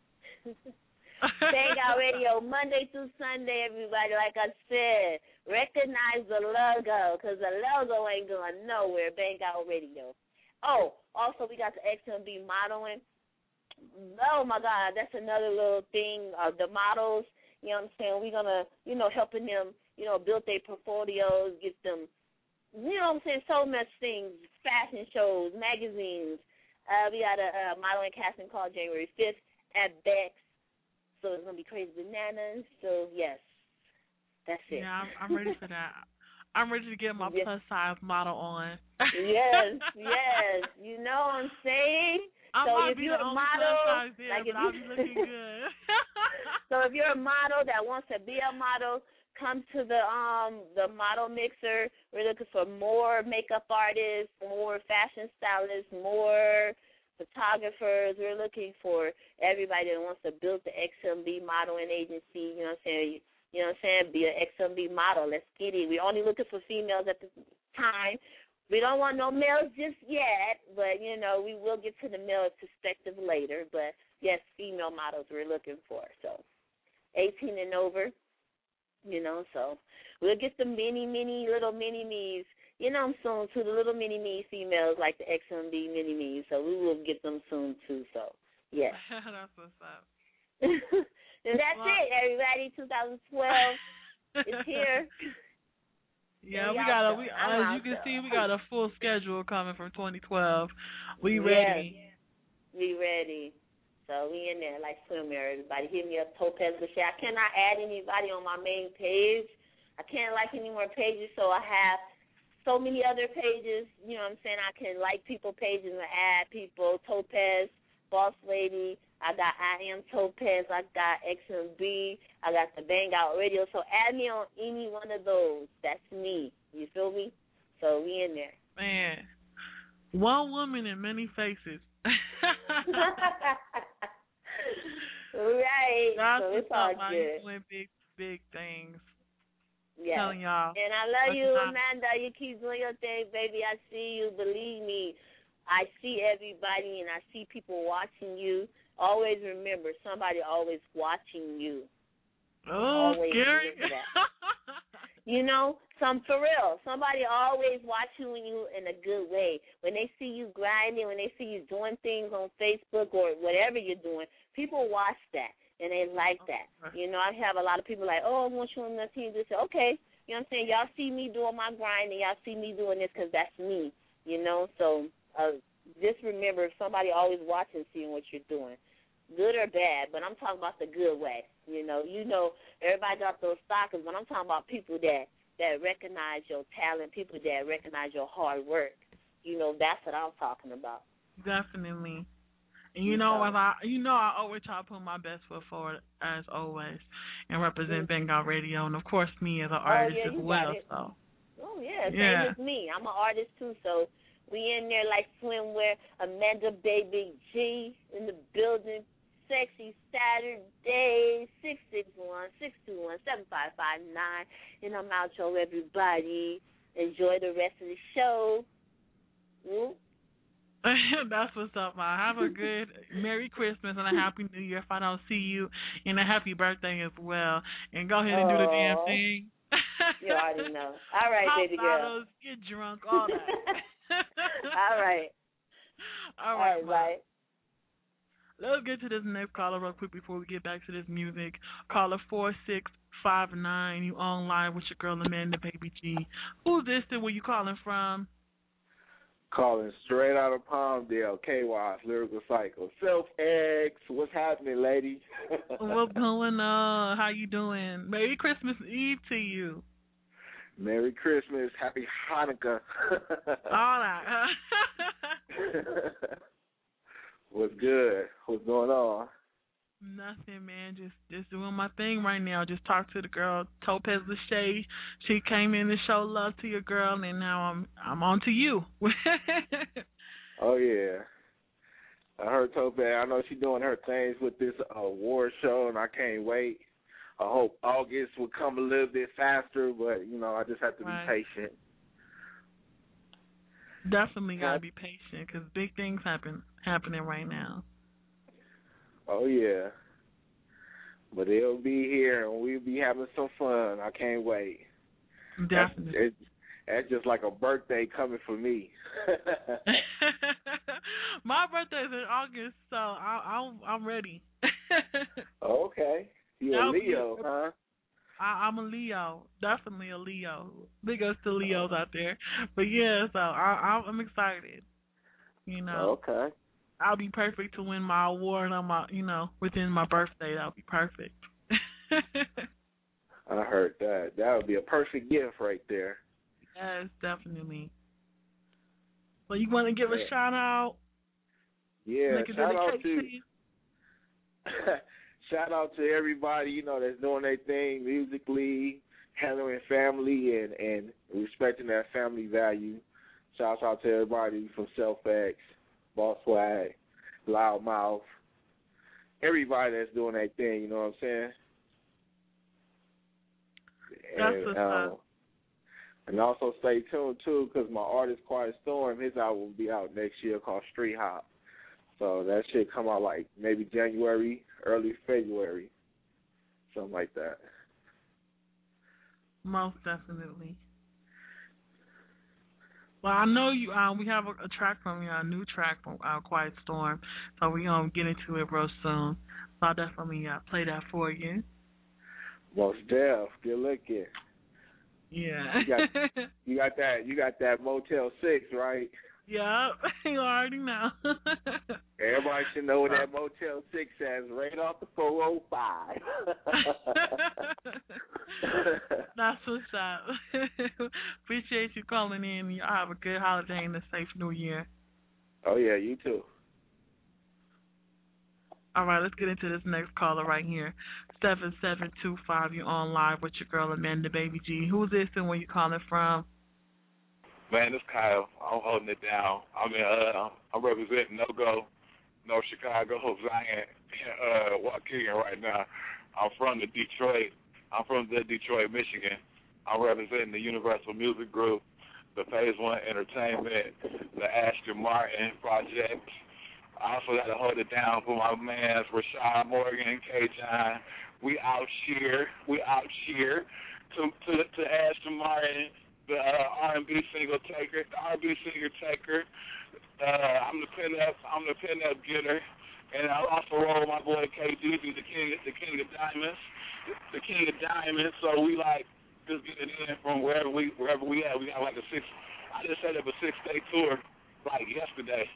Bang Out Radio, Monday through Sunday, everybody. Like I said, recognize the logo, because the logo ain't going nowhere. Bang Out Radio. Oh, also we got the X M B modeling. Oh, my God, that's another little thing. Uh, the models. You know what I'm saying? We're going to, you know, helping them, you know, build their portfolios, get them, you know what I'm saying, so much things, fashion shows, magazines. Uh, we got a, a modeling casting call January fifth at Beck's. So it's going to be crazy bananas. So, yes, that's it. Yeah, I'm, I'm ready for that. I'm ready to get my yes. plus-size model on. yes, yes. You know what I'm saying? I so might if be you're the a only model, plus-size there, like but if I'll you, be looking good. So if you're a model that wants to be a model, come to the um the model mixer. We're looking for more makeup artists, more fashion stylists, more photographers. We're looking for everybody that wants to build the X M B modeling agency. You know what I'm saying? You know what I'm saying? Be an X M B model. Let's get it. We're only looking for females at the time. We don't want no males just yet, but, you know, we will get to the male perspective later. But, yes, female models we're looking for. So, eighteen and over, You know, so we'll get the mini, mini, little mini me's, you know, soon to the little mini me females like the X M B mini me's. So we will get them soon too. So yeah. That's what's up. And that's well, it, everybody. twenty twelve is here. Yeah, we got a we as you can see we got a full schedule coming from twenty twelve. We ready. Yes. We ready. So we in there like swimwear. Everybody hit me up, Topaz Lachey. I cannot add anybody on my main page. I can't like any more pages, so I have so many other pages. You know what I'm saying? I can like people pages and add people. Topaz, Boss Lady. I got I Am Topaz. I got X M B. I got the Bang Out Radio. So add me on any one of those. That's me. You feel me? So we in there. Man, one woman in many faces. Right. That's so it's all up, good. Doing big, big things. Yeah. Telling y'all. And I love That's you, not... Amanda. You keep doing your thing, baby. I see you. Believe me. I see everybody, and I see people watching you. Always remember, somebody always watching you. Oh, always scary. You know, some for real. Somebody always watching you in a good way. When they see you grinding, when they see you doing things on Facebook or whatever you're doing, people watch that, and they like that. You know, I have a lot of people like, oh, I want you on the team. Just say, okay. You know what I'm saying? Y'all see me doing my grinding. Y'all see me doing this because that's me, you know. So uh, just remember, somebody always watching, seeing what you're doing. Good or bad, but I'm talking about the good way. You know, you know, everybody got those stalkers, but I'm talking about people that, that recognize your talent, people that recognize your hard work. You know, that's what I'm talking about. Definitely. And you know, as I, you know, I always try to put my best foot forward as always, and represent mm-hmm. Bang Out Radio, and of course me as an artist oh, yeah, as well. So. Oh yeah, same yeah. as me. I'm an artist too, so we in there like swimwear. Amanda Baby G in the building. Sexy Saturday, six six one, six two one, seven five five nine. And I'm out, yo, everybody. Enjoy the rest of the show. Mm? That's what's up, Ma. Have a good Merry Christmas and a Happy New Year if I don't see you. And a happy birthday as well. And go ahead and do the damn thing. You already know. All right, Pop baby girl. bottles, get drunk, all that. All right. All right, all right. Let's get to this next caller real quick before we get back to this music. Caller four six five nine. You online with your girl Amanda Baby G. Who's this and where you calling from? Calling straight out of Palmdale, K Y, Lyrical Cycle. Self X, what's happening, lady? What's going on? How you doing? Merry Christmas Eve to you. Merry Christmas. Happy Hanukkah. All that. What's good? What's going on? Nothing, man. Just just doing my thing right now. Just talked to the girl, Topaz Lachey. She came in to show love to your girl, and now I'm I'm on to you. Oh yeah, I heard Topaz. I know she's doing her things with this award show, and I can't wait. I hope August will come a little bit faster, but you know I just have to right. be patient. Definitely gotta be patient because big things happen happening right now. Oh yeah, but it'll be here and we'll be having some fun. I can't wait. Definitely. That's, it's, that's just like a birthday coming for me. My birthday's in August, so I, I'm I'm ready. Okay, you a Leo, huh? I, I'm a Leo, definitely a Leo. Big ups to Leos out there, but yeah, so I, I'm excited. You know, okay. I'll be perfect to win my award on my, you know, within my birthday. That'll be perfect. I heard that. That would be a perfect gift right there. Yes, definitely. Well, you want to give yeah. a shout out? Yeah, Make a shout out to. to Shout out to everybody, you know, that's doing their thing musically, handling family, and, and respecting that family value. Shout out to everybody from Self X, Boss Swag, Loudmouth, everybody that's doing their thing, you know what I'm saying? That's and, what's um, up. And also stay tuned, too, because my artist, Quiet Storm, his album will be out next year called Street Hop. So that should come out like maybe January, early February, something like that. Most definitely. Well, I know you. Um, we have a, a track from you, a new track from uh, Quiet Storm. So we gonna get into it real soon. So I'll definitely uh, play that for you. Most def, good looking. Yeah. You got, you got that. You got that Motel Six, right? Yep, you already know. Everybody should know what that Motel Six says right off the four oh five. That's what's up. Appreciate you calling in. Y'all have a good holiday and a safe New Year. Oh yeah, you too. All right, let's get into this next caller right here. seven seven two five, you on live with your girl Amanda Baby G. Who's this and where you calling from? Man, this Kyle. I'm holding it down. I mean, uh, I'm representing No Go, No Chicago, Zion, uh, Waukegan right now. I'm from the Detroit. I'm from the Detroit, Michigan. I'm representing the Universal Music Group, the Phase One Entertainment, the Ashton Martin Project. I also got to hold it down for my mans, Rashad Morgan, K-John. We out here. We out here to to, to Ashton Martin. The uh, R and B single taker, the R and B singer taker. Uh, I'm the pin up, I'm the pin up getter, and I also roll with my boy K D, the king, the king of diamonds, the king of diamonds. So we like just getting in from wherever we wherever we at. We got like a six. I just set up a six day tour like yesterday.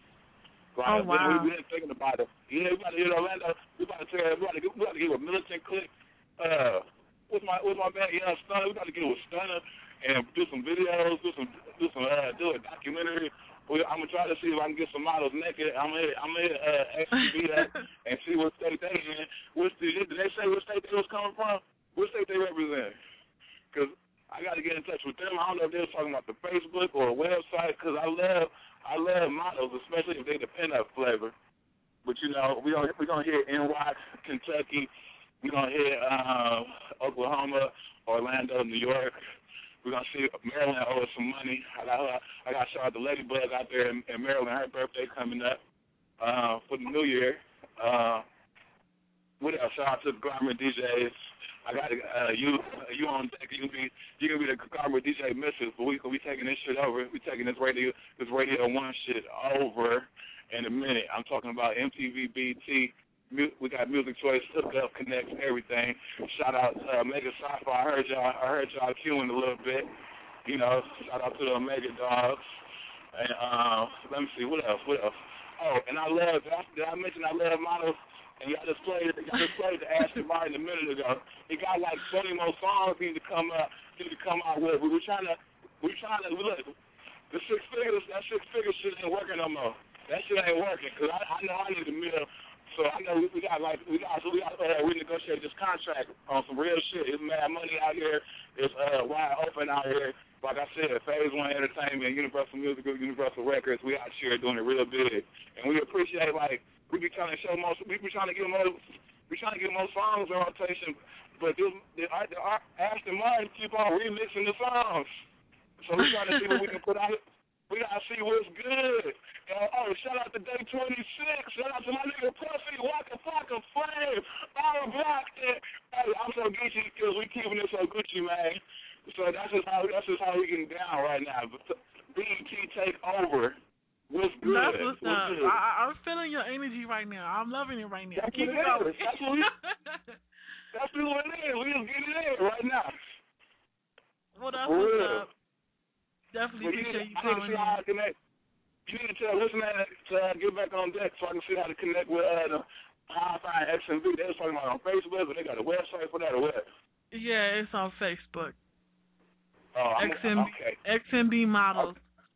Oh Right? wow! We, we been thinking about it. Yeah, we about to hit Orlando. We about to tell. We about to get. We about to get with Militant Click. Uh, with my with my man Young Stunner. We about to get with Stunner. And do some videos, do some, do some, uh, do a documentary. I'm gonna try to see if I can get some models naked. I'm gonna, I'm gonna uh, X T V that and see what state they in. What state, did they say what state they was coming from? What state they represent? Because I got to get in touch with them. I don't know if they was talking about the Facebook or a website. Because I love, I love models, especially if they the pin-up flavor. But you know, we gonna we gonna hit N Y, Kentucky. We gonna hit um, Oklahoma, Orlando, New York. We're going to see Maryland owe us some money. I got I got shout out to Ladybug out there in, in Maryland. Her birthday coming up uh, for the new year. Uh, what else? Shout out to the Glamour D Js. I got uh, you you on deck. You can be you can be the Glamour D J missus, but we we taking this shit over. We taking this radio this Radio One shit over in a minute. I'm talking about M T V, B E T. We got Music Choice, Hook Up, Connects, everything. Shout out uh, Mega Sci-Fi. I heard y'all. I heard y'all queuing a little bit. You know, shout out to the Omega Dogs. And uh, let me see what else. What else? Oh, and I love. Did I, did I mention I love models? And y'all just played. Y'all just played the Ashton Martin a minute ago. He got like twenty more songs he need to come up. He need to come out with. We were trying to. We were trying to look. The six figures. That six figure shit ain't working no more. That shit ain't working. Cause I, I know I need a meal. So I know we, we got like we got so we got to uh, renegotiate this contract on some real shit. It's mad money out here. It's uh, wide open out here. Like I said, Phase One Entertainment, Universal Music Group, Universal Records. We out here doing it real big, and we appreciate like we be trying to show most. We be trying to get more. We trying to get more songs in rotation, but this, the, the, the Ashton Martin keep on remixing the songs. So we trying to see what we can put out. We gotta see what's good. Uh, oh, shout out to Day twenty-six. Shout out to my nigga Puffy, Waka Flocka Flame, All Block. Hey, I'm so Gucci because we keeping it so Gucci, man. So that's just how that's just how we getting down right now. B E T take over. What's good? That's what's, what's up. good? I, I'm feeling your energy right now. I'm loving it right now. That's Keep it what it going. is. That's what we. That's what it is. We just getting it in right now. Well, that's what's up. Definitely Well, you appreciate need, you I need calling to see how I connect. You need to tell listening to uh, get back on deck so I can see how to connect with uh, the Hi-Fi X M V. They was talking about on Facebook, but they got a website for that or what? Yeah, it's on Facebook. Oh, I'm, X M B, okay. X M B models.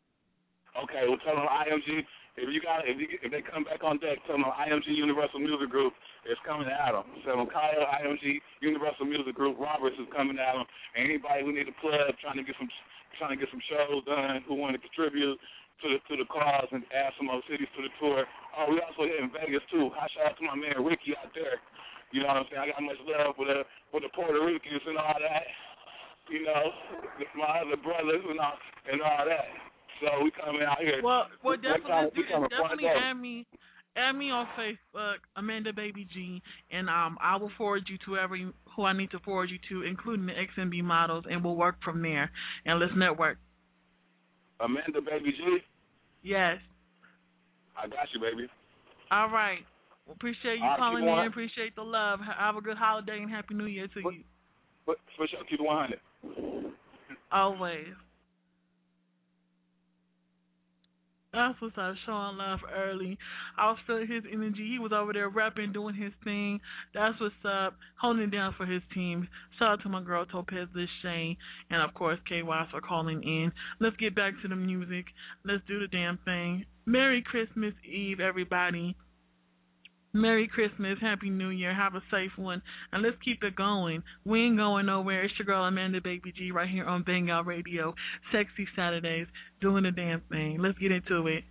Okay, well tell them I M G. If you got if you if they come back on deck, tell them I M G Universal Music Group is coming at them. Tell them Kyle I M G Universal Music Group Roberts is coming at them. And anybody who need a plug, trying to get some. trying to get some shows done, who want to contribute to the to the cause and add some more cities to the tour. Oh, we also here in Vegas too. I shout out to my man Ricky out there. You know what I'm saying? I got much love for the for the Puerto Ricans and all that. You know, my other brothers and all and all that. So we coming out here. Well, well, we, definitely, we coming, we coming definitely add me, add me on Facebook, Amanda Baby G, and um, I will forward you to every who I need to forward you to, including the X M B models, and we'll work from there. And let's network. Amanda Baby G? Yes. I got you, baby. All right. Well, appreciate you All right, calling keep it in. Appreciate the love. Have a good holiday and Happy New Year to for, you. For, for sure. Keep it one hundred. Always. That's what's up, showing love early. I was feeling his energy. He was over there rapping, doing his thing. That's what's up, holding it down for his team. Shout out to my girl, Topaz Liz Shane, and, of course, K Y for calling in. Let's get back to the music. Let's do the damn thing. Merry Christmas Eve, everybody. Merry Christmas, Happy New Year, have a safe one, and let's keep it going. We ain't going nowhere. It's your girl Amanda Baby G right here on Bang Out Radio, Sexy Saturdays, doing the damn thing. Let's get into it.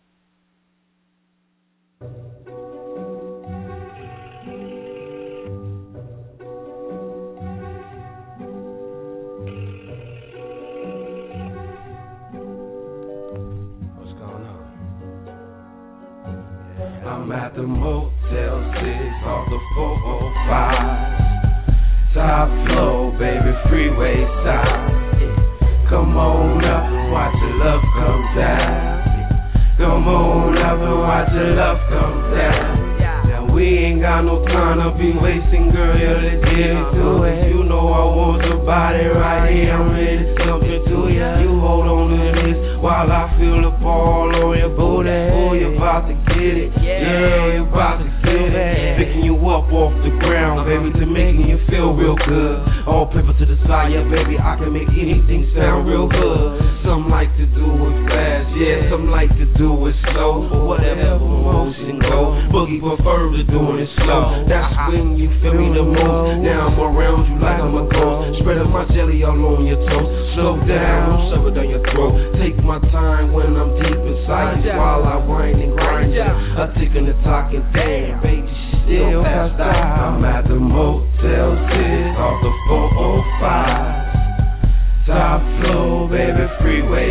I'm at the Motel six off the four oh five. Top floor, baby, freeway side. Come on up and watch your love come down. Come on up and watch your love come down. Now we ain't got no time to be wasting, girl, yeah, let's get into it. You know I want your body right here, I'm ready to something to you. You hold on to this while I feel the ball on your booty. Oh, you about to get it, yeah, you about to get it. Picking you up off the ground, baby, to making you feel real good. All paper to the side, yeah, baby, I can make anything sound real good. Some like to do it fast, yeah, some like to do it slow. But whatever motion go, Boogie prefer to doing it slow. That's when you feel me the most. Now I'm around you like I'm a ghost, spreading my jelly all on your toes. Slow down, shove it down your throat. Take my time when I'm deep inside you while I whine and grind you. I take in the talking, damn, baby, she still passed out. I'm at the Motel six off the four oh five. Top floor, baby, freeway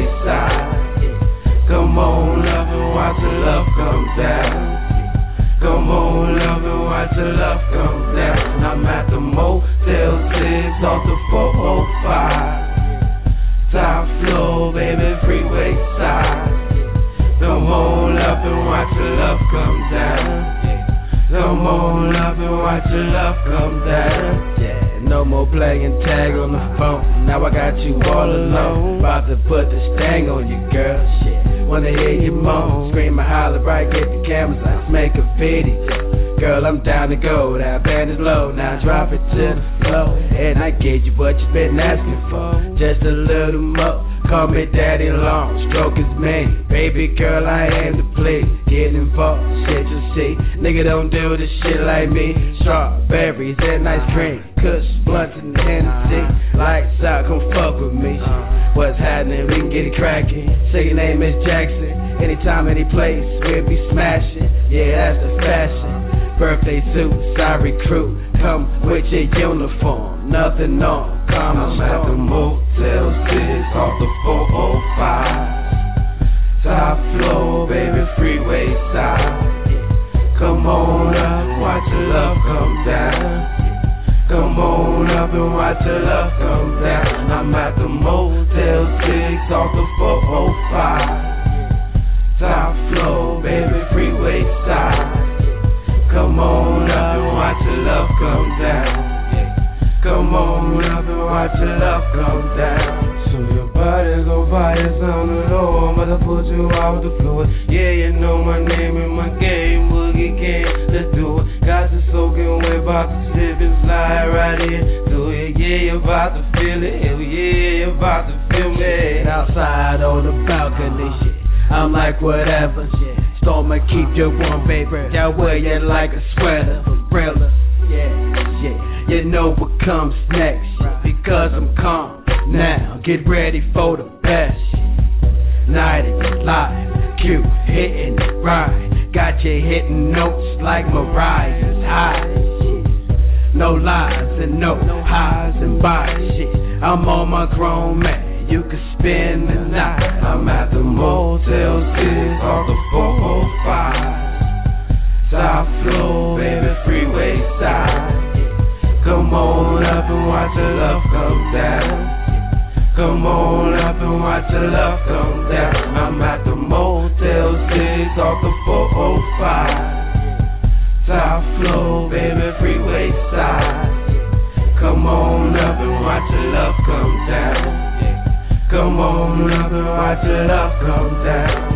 side. Come on up and watch the love come down. Come on up and watch the love come down. I'm at the Motel six off the four oh five. Top floor, baby, freeway side. Come on up and watch the love come down. Come on up and watch the love come down. Yeah, no more playing tag on the phone. Now I got you all alone. About to put the stang on you, girl. Shit, wanna hear you moan. Scream and holler right, get the cameras, let's make a video. Girl, I'm down to go. That band is low, now drop it to the floor. And I gave you what you been asking for, just a little more. Call me daddy long, stroke is me. Baby girl, I aim to please. Get involved, shit you see. Nigga don't do this shit like me. Strawberries and ice cream, Kush, blunts and Hennessy. Lights out, come fuck with me. What's happening, we can get it cracking. Say your name is Jackson. Anytime, any place, we'll be smashing. Yeah, that's the fashion. Birthday suit, sorry crew, come with your uniform, nothing on, come I'm at the Motel six off the four oh five. Top floor, baby, freeway side. Come on up, watch your love come down. Come on up and watch your love come down. I'm at the Motel six off the four oh five. Top floor, baby, freeway side. Come on up and watch your love come down. Come on up and watch your love come down. So your body's on fire, sound the low. I'm about to put you out the floor. Yeah, you know my name and my game, Boogie King. Let's do it. Got you soaking wet, about to slip and slide right in. Do it, yeah, you about to feel it. Hell yeah, you about to feel me. Outside on the balcony, shit. I'm like whatever, shit. Storm keep you warm, baby. Y'all wear you like a sweater, umbrella. Yeah, yeah. You know what comes next, because I'm calm now. Get ready for the best. Nighty, live, cute, hitting it right. Got you hitting notes like Mariah's highs. No lies and no highs and buys. Shit, I'm on my grown man. You can spend the night. I'm at the Motel six off the four oh five. freeway side. Come on up and watch your love come down. Come on up and watch your love come down.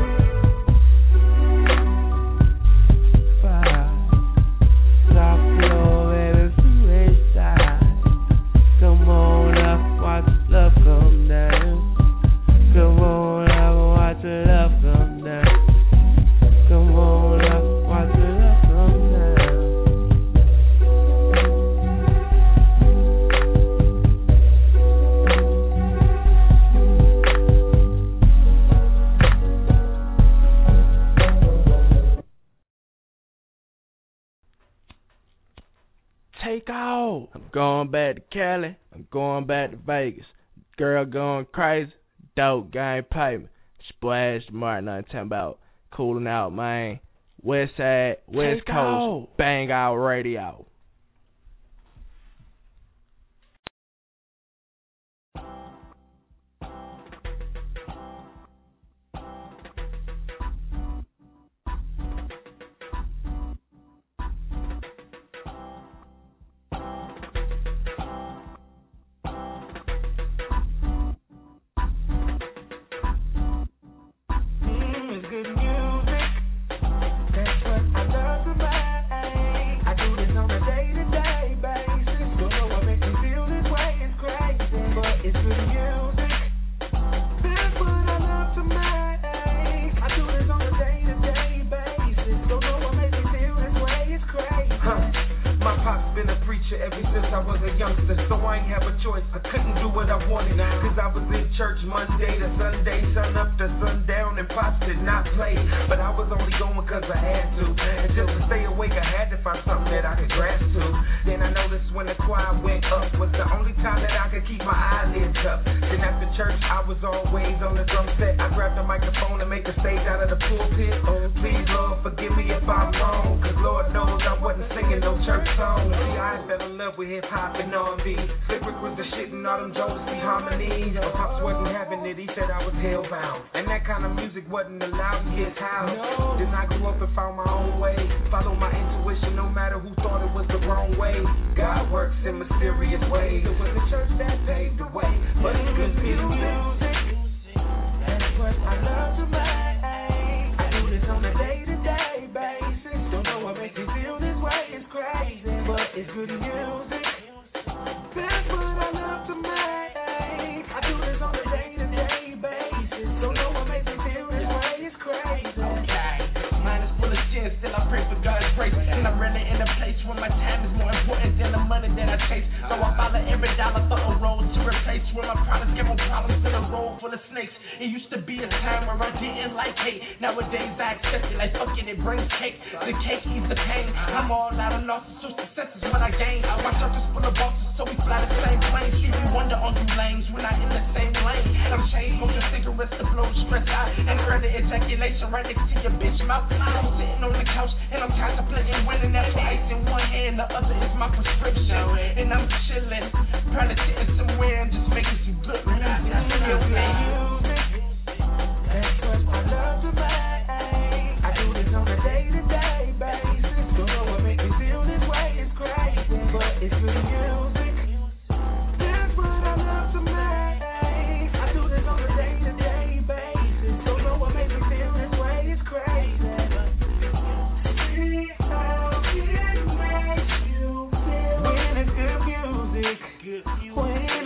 I'm going back to Cali, I'm going back to Vegas. Girl going crazy, dope game payment. Splash Martin, I'm talking about cooling out, man. West side, West Take Coast, out. Bang Out Radio. Ever since I was a youngster, so I ain't have a choice. I couldn't do what I wanted, cause I was in church Monday to Sunday, sun up to sundown, and Pops did not play. But I was only going cause I had to, and just to stay awake I had to find something that I could grasp to. Then I noticed when the choir went up was the only time that I could keep my eyelids up. Then after church I was always on the drum set. I grabbed the microphone and make a stage out of the pulpit. Oh please Lord forgive me if I'm wrong, cause Lord knows I wasn't singing no church songs. See I fell in love with hip hop and R and B. Slick Rick was the shit and all them Jodeci harmonies. But Pops wasn't having it, he said I was hellbound. And that kind of music wasn't allowed in his house. No. Then I grew up and found my own way. Follow my intuition no matter who thought it was the wrong way. God works in mysterious ways. It was the church that paved the way. But it's good music. That's what I love to make. I do this on a day-to-day basis. Don't know what makes me feel this way, it's crazy. But it's good music. That's what I love to make. I do this on a day-to-day basis. Don't know what makes me feel this way, it's crazy. Okay, mine is full of shit, still I pray for God's grace. And I'm really in a place where my time is more important than the money that I chase. So I follow every dollar for a road to replace. Where my products give them problems to the road full of snakes. It used to be a time where I didn't like hate. Nowadays I accept it like fuck it, it brings cake. The cake eats the pain. I'm all out of losses, so success is what I gain. My circle's full of bosses, so we fly the same plane. Stevie Wonder on two lanes, we're not in the same lane. I'm chained, smoking cigarettes to blow the stress out. And early ejaculation right next to your bitch mouth. I'm sitting on the couch and I'm contemplating winning that ice in one hand, the other is my prescription. And I'm chilling, probably sitting somewhere and just making some good music. That's what I love to make. I do this on a day-to-day basis. Don't know what makes me feel this way, it's crazy, but it's good music. That's what I love to make. I do this on a day-to-day basis. Don't know what makes me feel this way, it's crazy. See how it makes you feel when it's good music. When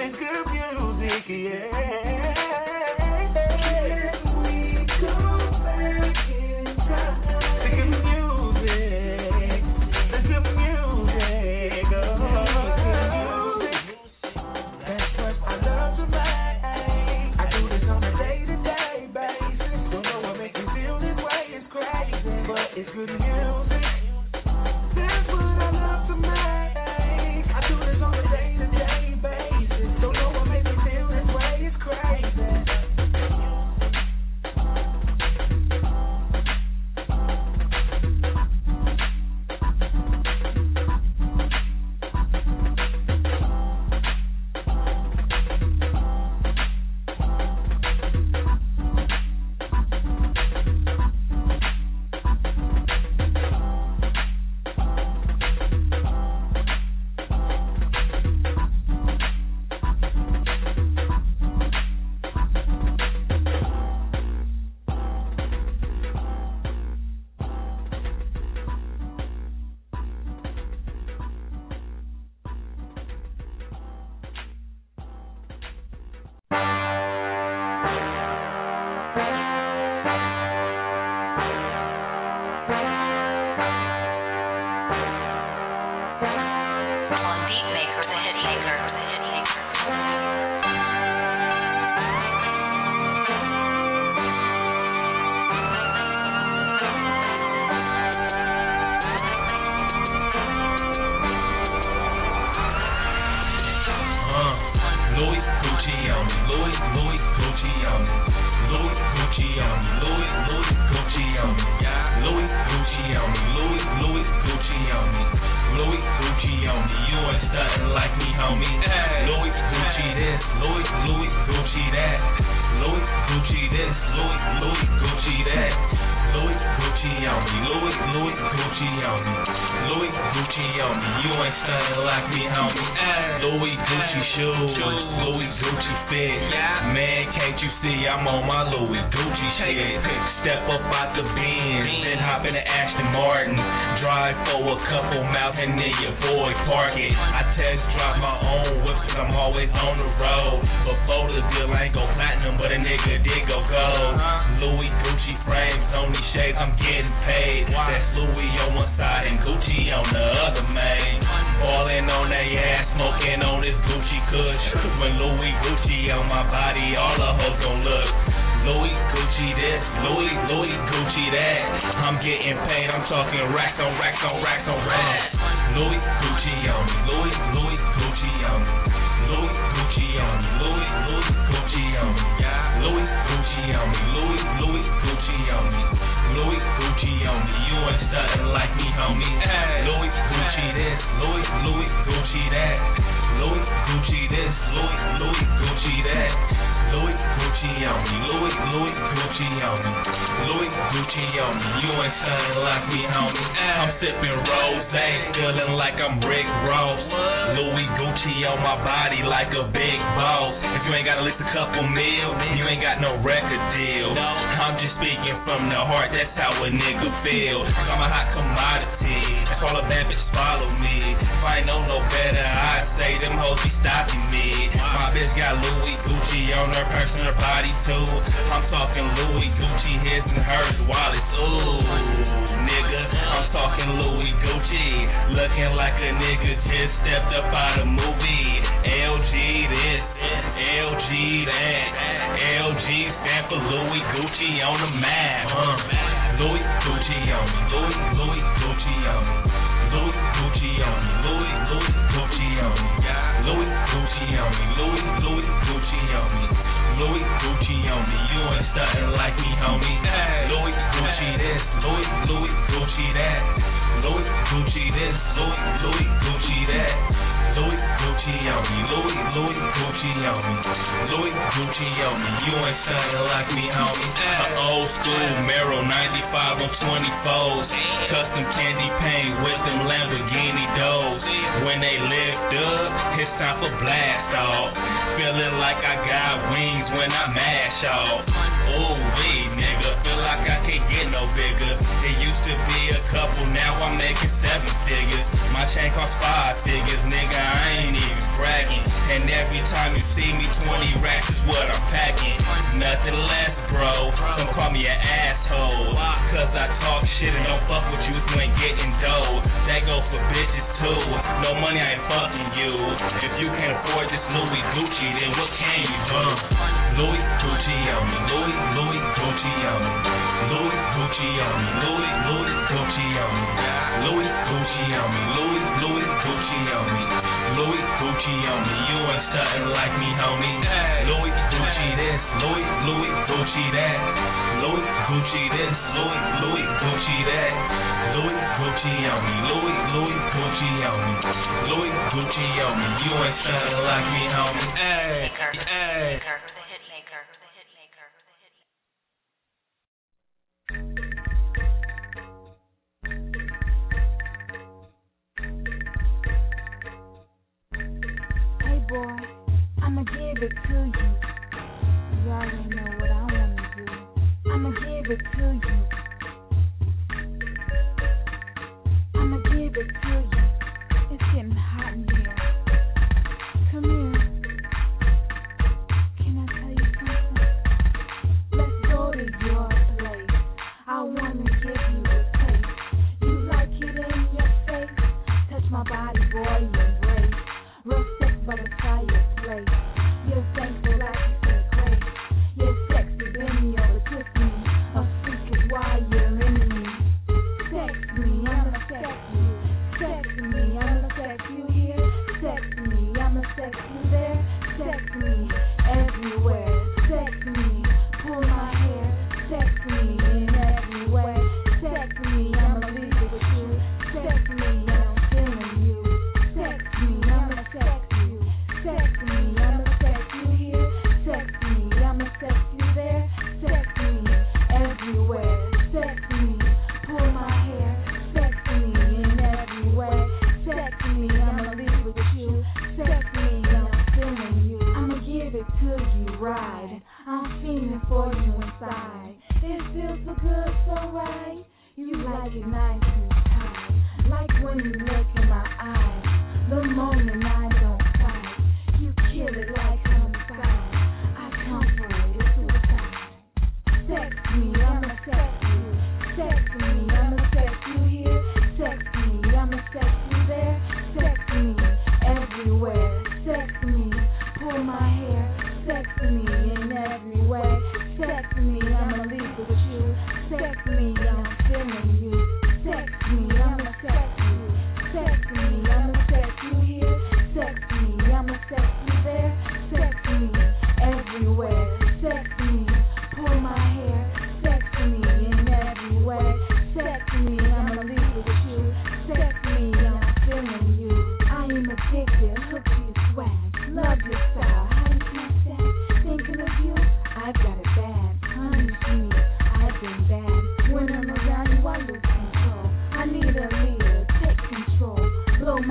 on me. You ain't stunning like me, homie. Louis Gucci shoes, Louis Gucci fit. Man, can't you see I'm on my Louis Gucci shit? Step up out the Benz, then hop in the Aston Martin. Drive for a couple miles and then your boy park it. I test drive my own whip cause I'm always on the road. Before the deal I ain't go platinum, but a nigga did go gold. Louis Gucci frames on these shades, I'm getting paid. That's Louis on one side and Gucci on the other, man. Ballin' on they ass, smoking on this Gucci kush. When Louis Gucci on my body, all the hoes gon' look. Louis Gucci this, Louis, Louis Gucci that. I'm getting paid, I'm talking racks on racks on racks on racks. Louis Gucci on me, Louis, Louis Gucci on me. Louis Gucci on me, Louis, Louis Gucci on me. Louis Gucci on me, Louis, Louis Gucci on me. Louis Gucci on me, you ain't stuntin' like me, homie. Louis Gucci this, Louis, Louis Gucci that. Louis Gucci this, Louis, Louis Gucci that. Louis Gucci on me, Louis, Louis Gucci on me. Louis Gucci on me, you ain't stuntin' like me, homie. I'm sippin' rosé, feeling like I'm Rick Ross. Louis Gucci on my body like a big boss. If you ain't got at least a couple mil, you ain't got no record deal. I'm just speaking from the heart, that's how a nigga feel. I'm a hot commodity, that's all the bad bitches follow me. If I ain't know no better, I'd say them hoes be stopping me. My bitch got Louis Gucci on her purse and her body too. I'm talking Louis Gucci, his and hers wallets. Ooh, nigga, I'm talking Louis Gucci, looking like a nigga just stepped up out of movie. L G this, L G that. L G stand for Louis Gucci on the map. Uh. Louis Gucci on me, Louis, Louis Gucci on me. Louis Gucci on me, Louis, Louis Gucci on me. Louis Gucci on me, Louis, Louis Gucci on me. Louis Gucci on me, you ain't stuntin' like me, homie. Louis Gucci this, Louis, Louis Gucci that. Louis Gucci this, Louis, Louis Gucci that. Louis Gucci on me, Louis, Louis Gucci on me. Louis Gucci on me, you ain't stuntin' like me, homie. An old school Mero ninety-five on twenty-fours. Custom candy paint with them Lamborghini doors. When they lift up, it's time for blast off. Feeling like I got wings when I mash off. Ooh wee, nigga, feel like I can't get no bigger. It used to be a couple, now I'm making seven figures. My chain costs five figures, nigga, I ain't even bragging. And every time you see me, twenty racks is what I'm packing. Nothing less, bro, don't call me an asshole. Cause I talk shit and don't fuck with you if you ain't getting dough. That go for bitches too, no money I ain't fucking you. If you can't afford this Louis Gucci, then what can you do? Louis Gucci on me, Louis, Louis Gucci on me. Louis Gucci on me, Louis, Louis Gucci on me. Louis Gucci on me, Louis, Louis Gucci on me. Louis Gucci on me, you ain't stuntin' like me, homie. Louis Gucci this, Louis, Louis Gucci that. Louis Gucci this, Louis, Louis Gucci that. Louis Gucci on me, Louis, Louis Gucci on me. Louis Gucci on me, you ain't stuntin' like me, homie. Hey, hey. Hey boy, I'ma give it to you. You already know what I wanna do. I'ma give it to you. I'ma give it to you. It's getting hot in here. Come here. Can I tell you something? Let's go to your place. I wanna give you a taste. You like it in your face? Touch my body, boy, embrace. Real sex, but a fireplace. You're thankful like you say grace. You're sexy, bend me over, kiss me. A freak is why you're in me. Sex me, I'ma sex you. Sex me, I'ma sex you here. Sex me, I'ma sex you there. Sex me everywhere. Sex me, pull my hair. Sex me in every way. Sex me, I'ma leave it with you. Sex me, I'm feeling you. Sex me, I'ma sex you.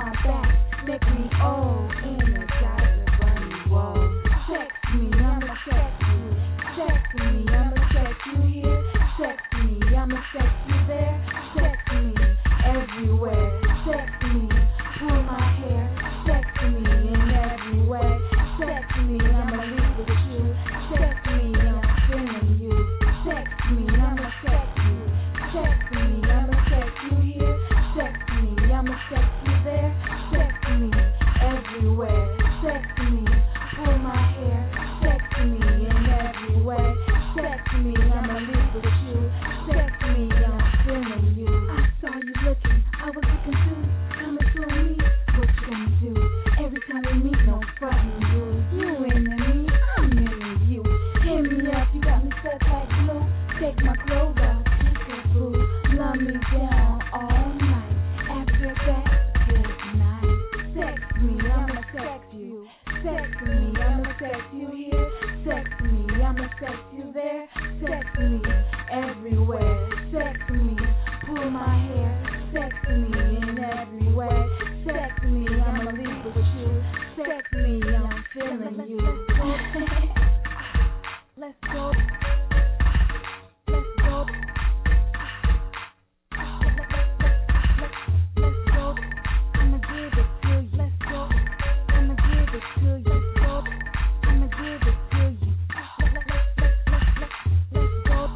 my back, make me all energize the burning wall. Sex me, I'ma sex you. Sex me, I'ma sex you here. Sex me, I'ma sex you there. Sex me everywhere. Sex me, pull my hair. Sex me in every way. Sex me, I'ma leave with you. Sex me, I'm feeling you. Sex me, I'ma sex you. Sex me, I'ma sex you here. Sex me, I'ma sex you there. Sex me everywhere. Sex me, pull my hair. Sex me in every way. Sex me, I'ma leave with you. Sex me, I'm feeling you. I saw you looking, I was looking too. Coming to me, what you gonna do? Every time we meet, no frontin' you. You into me, I'm into you. Hit me up, you got me set like glue. Take my clothes off, kiss it through. Love me down all night. After that, good night. Sex me, I'ma sex you. Sex me, I'ma sex you here. Sex me, I'ma sex you there. Sex me everywhere. Sex me, pull my hair. Sex me in every way. Sex me, I'ma leave with you. Sex me, I'm feeling you. Let's go. Let's go. Let's go. I'ma give it to you. Let's go. I'ma give it to you. Let's go. I'ma give it to you. Let's go.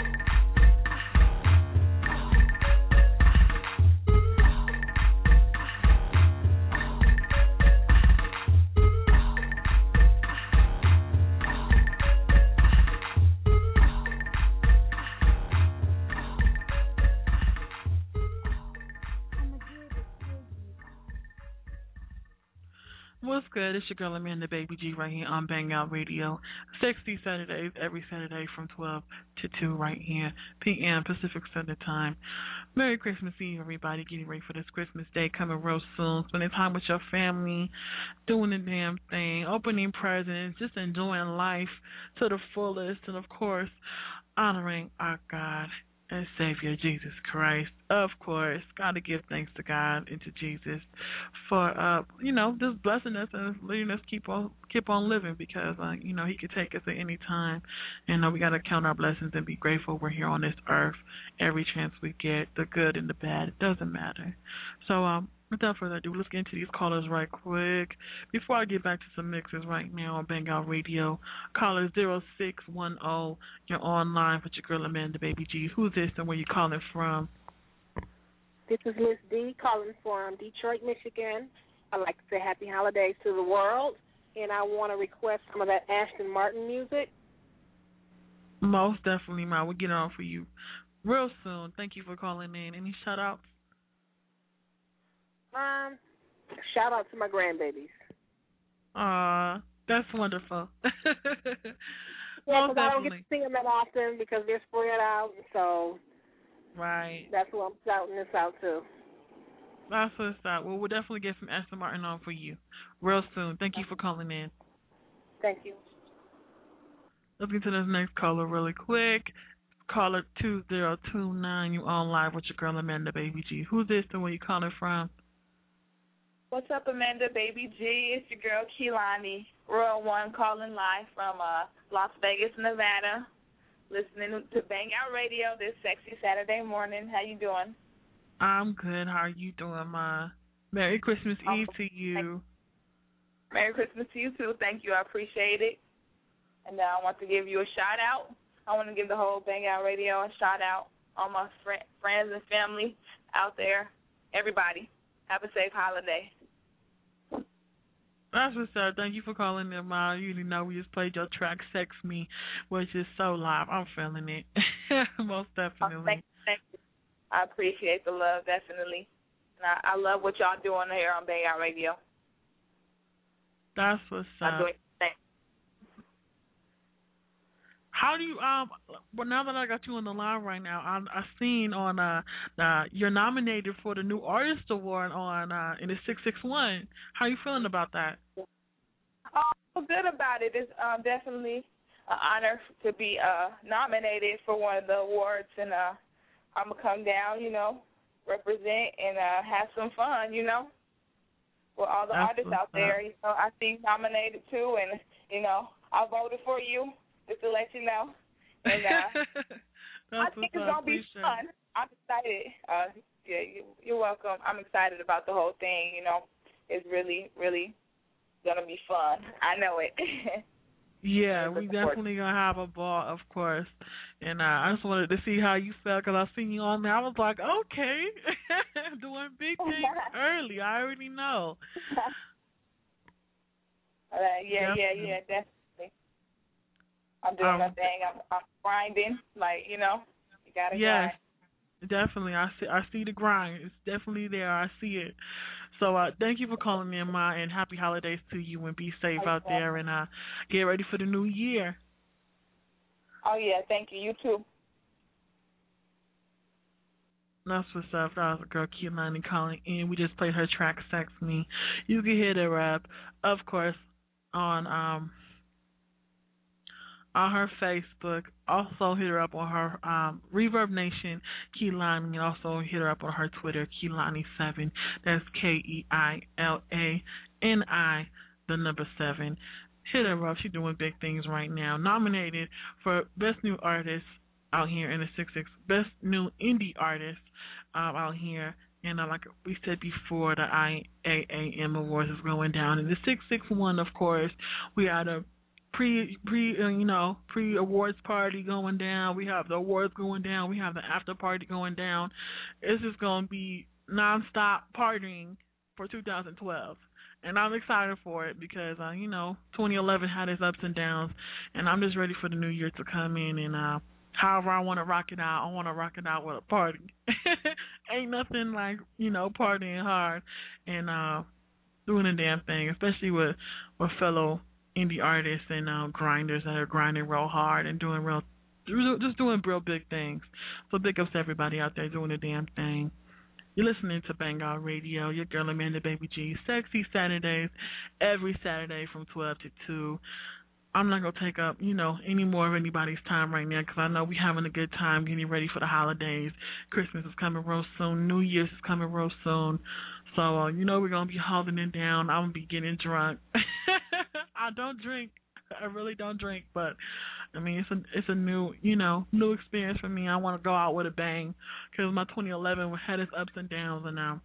What's good? It's your girl Amanda Baby G right here on Bang Out Radio. sixty Saturdays, every Saturday from twelve to two right here, P M Pacific Standard Time. Merry Christmas Eve, everybody. Getting ready for this Christmas Day coming real soon. Spending time with your family, doing the damn thing, opening presents, just enjoying life to the fullest, and of course, honoring our God and Savior Jesus Christ. Of course, gotta give thanks to God and to Jesus for uh, you know, just blessing us and letting us keep on keep on living, because uh, you know, He could take us at any time, and uh, we gotta count our blessings and be grateful we're here on this earth every chance we get, the good and the bad. It doesn't matter. So um. Without further ado, let's get into these callers right quick. Before I get back to some mixes right now on Bang Out Radio, caller zero six one zero, you're online with your girl Amanda Baby G. Who's this and where you calling from? This is Miss D calling from Detroit, Michigan. I'd like to say happy holidays to the world, and I want to request some of that Aston Martin music. Most definitely, Ma. We'll get on for you real soon. Thank you for calling in. Any shout-outs? Um, shout out to my grandbabies. Aw, that's wonderful. Yeah, Most because I don't get definitely. to see them that often because they're spread out, so Right. that's who I'm shouting this out to. That's what's up. Well, we'll definitely get some Aston Martin on for you real soon. Thank you for calling in. Thank you. Let's get to this next caller really quick. Caller two zero two nine, you on live with your girl Amanda Baby G. Who's this and where you calling from? What's up, Amanda Baby G? It's your girl Keelani, Royal One, calling live from uh, Las Vegas, Nevada, listening to Bang Out Radio this sexy Saturday morning. How you doing? I'm good. How are you doing, Ma? Merry Christmas Um, Eve to you. Merry Christmas to you, too. Thank you. I appreciate it. And uh, I want to give you a shout-out. I want to give the whole Bang Out Radio a shout-out. All my fr- friends and family out there, everybody. Have a safe holiday. That's what's up. Thank you for calling in, Ma. You already know we just played your track, Sex Me, which is so live. I'm feeling it. Most definitely. Oh, thank, thank you. I appreciate the love, definitely. And I, I love what y'all doing here on Bang Out Radio. That's what's I up. do it. Thanks. How do you um? Well, now that I got you on the line right now, I I seen on uh, uh you're nominated for the New Artist Award on uh in the six six one. How you feeling about that? Oh, I feel good about it. It's um definitely an honor to be uh nominated for one of the awards, and uh I'm gonna come down, you know, represent and uh have some fun, you know. artists out there. You know, I see you nominated too, and you know, I voted for you just to let you know. And uh, I think it's gonna be fun. I'm excited. Uh, yeah, you, you're welcome. I'm excited about the whole thing. You know, it's really, really gonna be fun. I know it. Yeah, we definitely gonna have a ball, of course. And uh, I just wanted to see how you felt because I seen you on there. I was like, okay, doing big things early. I already know. Uh, yeah, definitely. yeah, yeah, definitely. I'm doing Um, my thing. I'm, I'm grinding, like you know, you gotta yes, grind. definitely. I see. I see the grind. It's definitely there. I see it. So uh, thank you for calling in, Ma, and happy holidays to you. And be safe out there, and uh, get ready for the new year. Oh yeah, thank you. You too. That's what's up. That was a girl, Kehlani, calling in. We just played her track, Sex Me. You can hear the rap, of course, on um on her Facebook. Also hit her up on her um Reverb Nation, Kehlani, and also hit her up on her Twitter, Kehlani seven. That's K E I L A N I, the number seven. Hit her up. She's doing big things right now. Nominated for Best New Artist out here in the six six, Best New Indie Artist um, out here. And uh, like we said before, the I A A M Awards is going down. And the six six one, of course, we had a pre, pre uh, you know, pre-awards party going down. We have the awards going down. We have the after party going down. It's just going to be nonstop partying for two thousand twelve. And I'm excited for it because, uh, you know, twenty eleven had its ups and downs, and I'm just ready for the new year to come in. And uh, however I want to rock it out, I want to rock it out with a party. Ain't nothing like, you know, partying hard and uh, doing a damn thing, especially with, with fellow indie artists and uh, grinders that are grinding real hard and doing real, just doing real big things. So big ups to everybody out there doing a damn thing. You're listening to Bang Out Radio, your girl Amanda Baby G. Sexy Saturdays, every Saturday from twelve to two. I'm not going to take up, you know, any more of anybody's time right now because I know we're having a good time getting ready for the holidays. Christmas is coming real soon. New Year's is coming real soon. So, uh, you know, we're going to be holding it down. I'm going to be getting drunk. I don't drink. I really don't drink, but I mean, it's a it's a new, you know, new experience for me. I want to go out with a bang because my twenty eleven had its ups and downs, and now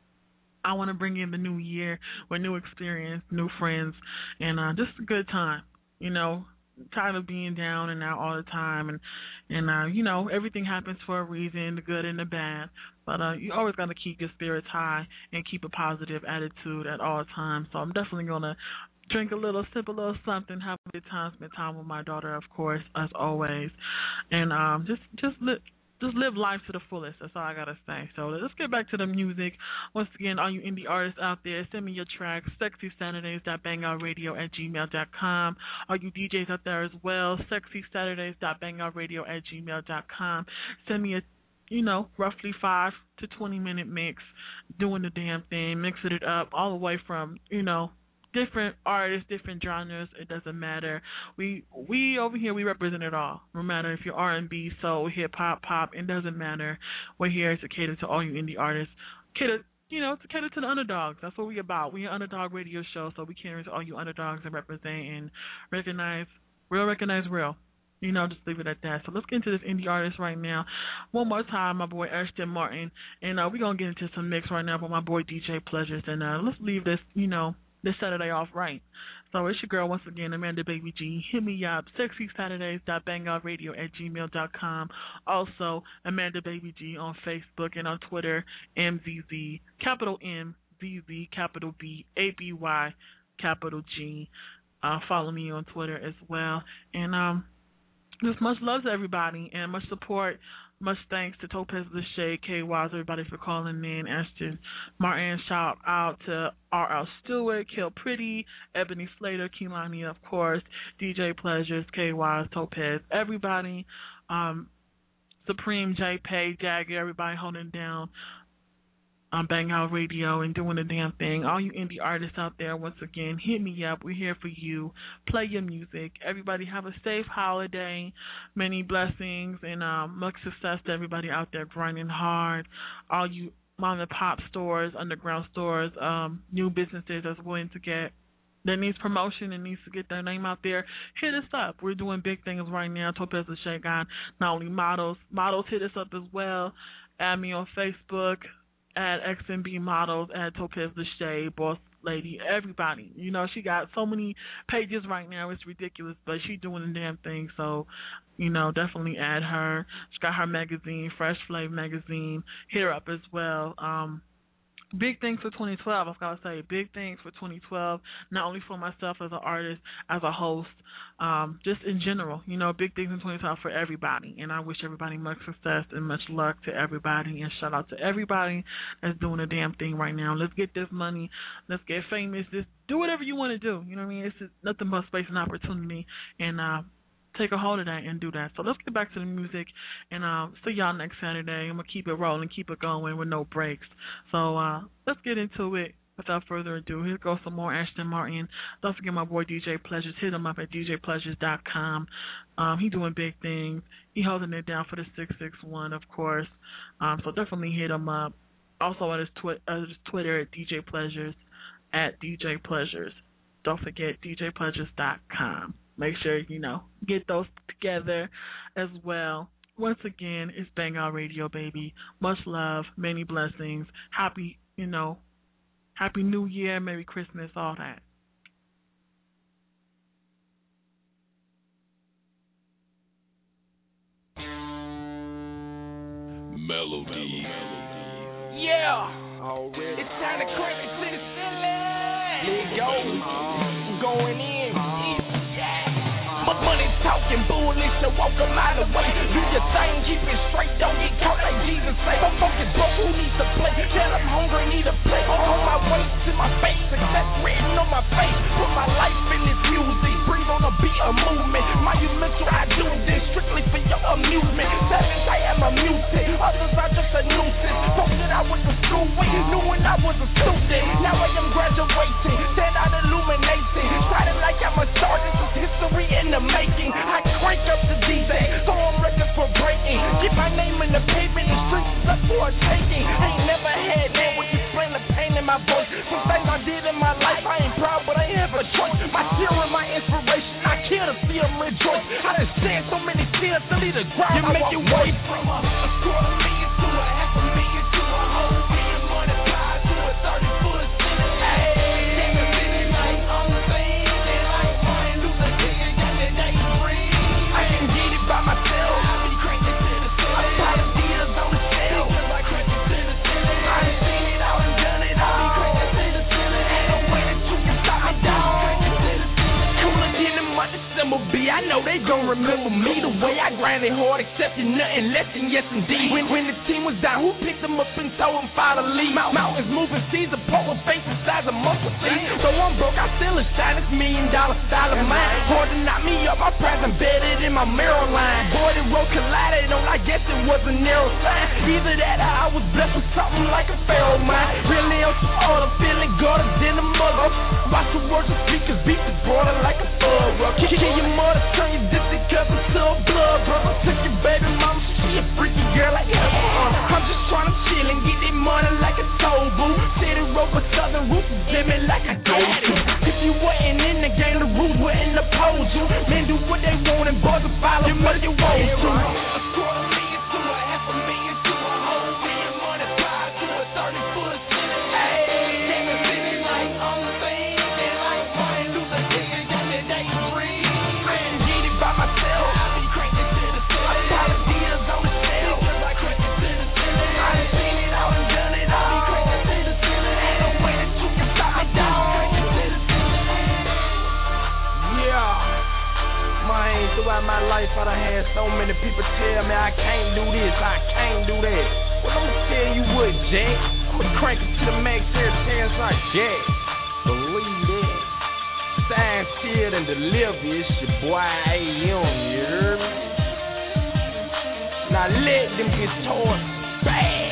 I want to bring in the new year with new experience, new friends, and uh, just a good time. You know, tired of being down and out all the time, and and uh, you know, everything happens for a reason, the good and the bad. But uh, you always got to keep your spirits high and keep a positive attitude at all times. So I'm definitely gonna drink a little, sip a little something, have a good time, spend time with my daughter, of course, as always, and um, just just live, just live life to the fullest. That's all I gotta say. So let's get back to the music. Once again, all you indie artists out there, send me your tracks, sexy saturdays dot bang out radio at gmail dot com. All you D Js out there as well, sexy saturdays dot bang out radio at gmail dot com. Send me a you know, roughly five to twenty minute mix, doing the damn thing, mixing it up all the way from, you know, different artists, different genres. It doesn't matter. We we over here we represent it all. No matter if you're R and B, soul, hip hop, pop. It doesn't matter. We're here to cater to all you indie artists. Cater, you know, to cater to the underdogs. That's what we about. We're an underdog radio show, so we cater to all you underdogs and represent and recognize real, recognize real. You know, just leave it at that. So let's get into this indie artist right now. One more time, my boy Ashton Martin, and uh, we're gonna get into some mix right now with my boy D J Pleasures, and uh, let's leave this, you know, this Saturday off right. So it's your girl once again, Amanda Baby G. Hit me up, sexy saturdays dot bang out radio at gmail dot com. Also, Amanda Baby G on Facebook and on Twitter, M Z Z, capital M, Z Z, capital B, A B Y, capital G. Uh, follow me on Twitter as well. And um, just much love to everybody and much support. Much thanks to Topaz Lachey, K Wise, everybody for calling in. Ashton Martin, shout out to R L Stewart, Kill Pretty, Ebony Slater, Kehlani, of course, D J Pleasures, K Wise, Topaz, everybody, um, Supreme, J Pay, Jagger, everybody holding down on Bang Out Radio and doing the damn thing. All you indie artists out there, once again, hit me up. We're here for you. Play your music. Everybody have a safe holiday. Many blessings and um, much success to everybody out there grinding hard. All you mom and pop stores, underground stores, um, new businesses that's willing to get that needs promotion and needs to get their name out there, hit us up. We're doing big things right now. Topaz Lachey got not only models, models hit us up as well. Add me on Facebook, add X M B Models, add Topaz Lachey, Boss Lady, everybody. You know, she got so many pages right now, it's ridiculous, but she's doing the damn thing. So, you know, definitely add her. She got her magazine, Fresh Flave magazine. Hit her up as well. Um, Big things for twenty twelve, I've got to say. Big things for twenty twelve, not only for myself as an artist, as a host, um, just in general. You know, big things in twenty twelve for everybody. And I wish everybody much success and much luck to everybody. And shout out to everybody that's doing a damn thing right now. Let's get this money. Let's get famous. Just do whatever you want to do. You know what I mean? It's just nothing but space and opportunity. And, uh, take a hold of that and do that. So let's get back to the music, and uh, see y'all next Saturday. I'm going to keep it rolling, keep it going with no breaks. So uh, let's get into it without further ado. Here goes some more Ashton Martin. Don't forget my boy D J Pleasures. Hit him up at d j pleasures dot com. Um, he doing big things. He holding it down for the six six one, of course. Um, so definitely hit him up. Also at his, twi- at his Twitter at D J Pleasures, at D J Pleasures. Don't forget d j pleasures dot com. Make sure, you know, get those together as well. Once again, it's Bang Out Radio, baby. Much love, many blessings. Happy, you know, Happy New Year, Merry Christmas, all that. Melody. Yeah. Already. It's time to crank it to the ceiling. Let it go. I'm going in. But money talking bullish, so walk them out of the way. Do your thing, keep it straight, don't get caught like Jesus say. My focus broke, who needs to play? Tell I'm hungry, need a plate. I'm on my way to my face, success written on my face. Put my life in this music, breathe on the beat of movement. Monumental, I do this strictly for your amusement. Savage, I am a mutant, others are just a nuisance. Folks that I went to school with, knew when I was a student. Now I am graduating, stand out illuminating. Shining like I'm a star, this is history in the making. I crank up the D J, so I'm ready for breaking. Get my name in the pavement, the streets is up for a taking. Ain't never had that when you explain the pain in my voice. Some things I did in my life, I ain't proud, but I have a choice. My hero and my inspiration, I kill to see them rejoice. I done shed so many tears to leave the ground. You make your way from a, a quarter million to a half a million to a whole million. Money five to a thirty foot ceiling. Hey, that's a city like I'm saying. By myself, I be cranking to the ceiling. I'm tired of deals on the shelf. I crank it to the ceiling. I done seen it all and done it all. I be cranking to the ceiling. Ain't no way that you can stop me down. Cranking to the ceiling. Cooler than the month December B. I know they gon' remember me the way I grinded hard, accepting nothing less than yes indeed. When when the team was down, who picked them up and told them follow lead? Mountains moving, seas of polar face the size of muscle seeds. So I'm broke, I still a shine. It's million dollar style of mine. Hard to knock me up, my prize embedded in my mirror line. Boy, the road collided on, I guess it was a narrow sign. Either that or I was blessed with something like a pharaoh mind. Really on some other feeling gutter than a mother. Watch the words of speakers, beat the border like a thug. Kill your mother, turn your distant cousin to a blood brother. Took your baby mama, she a freaky girl like her. I'm just trying to chill and get that money like a toll booth. City road with southern roots, me like a go-to. If you wasn't in the game, the rules wouldn't oppose you. Men do what they want and boys will follow what you want to. A quarter million to a half a million to a whole million. Money five to a thirty foot ceiling. Hey, that's a city like I'm saying. Like Martin Luther King got that day free. Man, get it by myself. I be cranking to the ceiling. I'm tired of deals on the shelf. I crank it to the ceiling. I done seen it all and done it all. I be cranking to the ceiling. Ain't no way that you can stop me down. Cranking to the ceiling. Yeah. Man, throughout my life I done had so many people tell me I can't do this, I can't do that. Well, I'ma tell you what, Jack. I'ma crank it to the max every chance I get. Believe that. Sign, shield, and deliver. It's your boy A M, you heard me? Now let them get towards bad.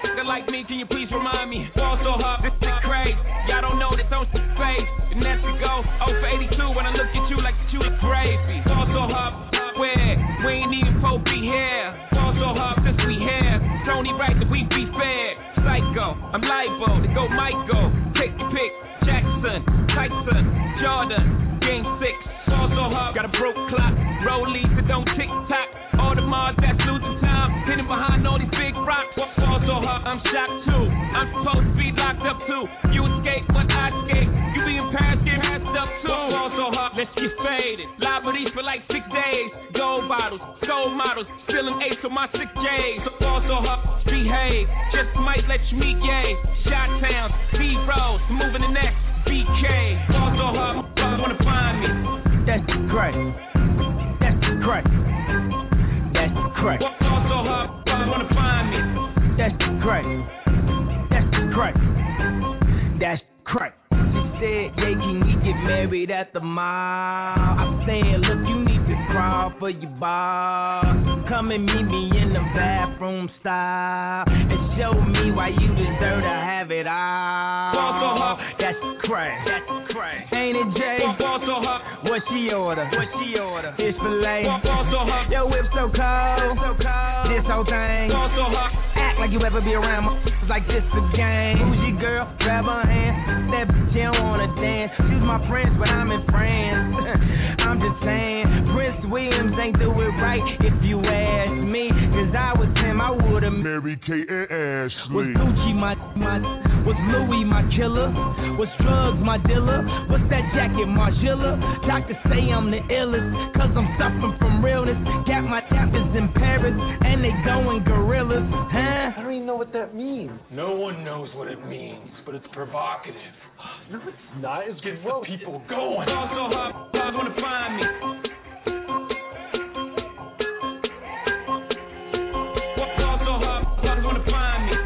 nigga like me, can you please remind me? Fall so hard, this shit crazy. Y'all don't know this on shit face. And that's to go oh for eighty-two when I look at you like you the gravy. Fall so hard, where? We ain't even supposed to be here. Fall so hard since we here. Tony right that we be fair. Psycho, I'm liable to go Michael. Take your pick, Jackson, Tyson, Jordan, game six. Fall so hard, got a broke clock. Rollies that don't tick tock. All the Mars that's losing time, hidden behind all these big rocks. Fall so hard, I'm shocked too. I'm supposed to be locked up too. You escape, but I escape. You be in Paris, get passed up too. Fall so hard, let's get faded. Liberties for like six days. Gold bottles, soul models, spilling ace on my six J's. Fall so hard, behave. Just might let you meet yay. Shot towns, B-rolls, moving the next B K. Fall so hard, motherfuckers wanna find me. That's crack. That's crack. That's crack. Fall so hard, motherfuckers wanna find me. That's crack. That's crack. That's crack. She said, yeah, can we get married at the mall? I said, look, you need to crawl for your bar. Come and meet me in the bathroom style and show me why you deserve to have it all. Fall so hard. That's crack. That's crack. Ain't it, Jay? Fall so hard. What she order? What she order? Fish fillet. Fall so hard. Your whip so cold. So cold. This whole thing. Fall so hard. Act like you ever be around my like this a game. Who's your girl? Grab her hand. That bitch don't wanna dance. She's my prince, but I'm in France. I'm just saying, Prince Williams ain't do it right if you ask me. Cause I was him, I would've married Kate and Ashley. Was Gucci my, my, was Louis my killer? Was drugs my dealer? What's that jacket, Margiela? Doctors say I'm the illest, cause I'm suffering from realness. Got my tappers in Paris, and they going gorillas, huh? I don't even know what that means. No one knows what it means, but it's provocative. No, it's not. It gets the people going. Fall so hard, motherfuckers wanna find me. Fall so hard, motherfuckers wanna find me.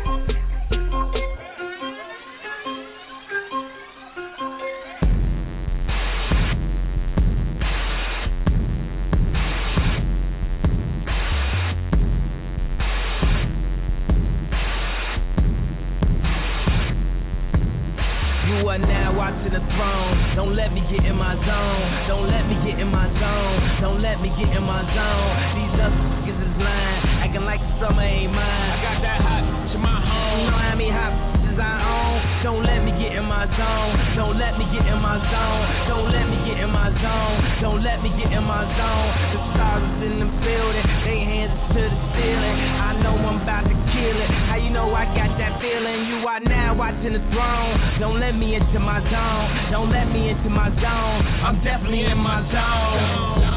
You are now watching the throne. Don't let me get in my zone. Don't let me get in my zone. Don't let me get in my zone. These other niggas is lying, acting like the summer ain't mine. I got that hot to my home. You know how many hot bitches I own. Don't let me get in my zone. Don't let me get in my zone. Don't let me get in my zone. Don't let me get in my zone. The stars is in the building. They hands to the ceiling. I know I'm about to kill it. How you know I got that feeling? You are now watching the throne. Don't let me into my zone. Don't let me into my zone. I'm definitely in my zone.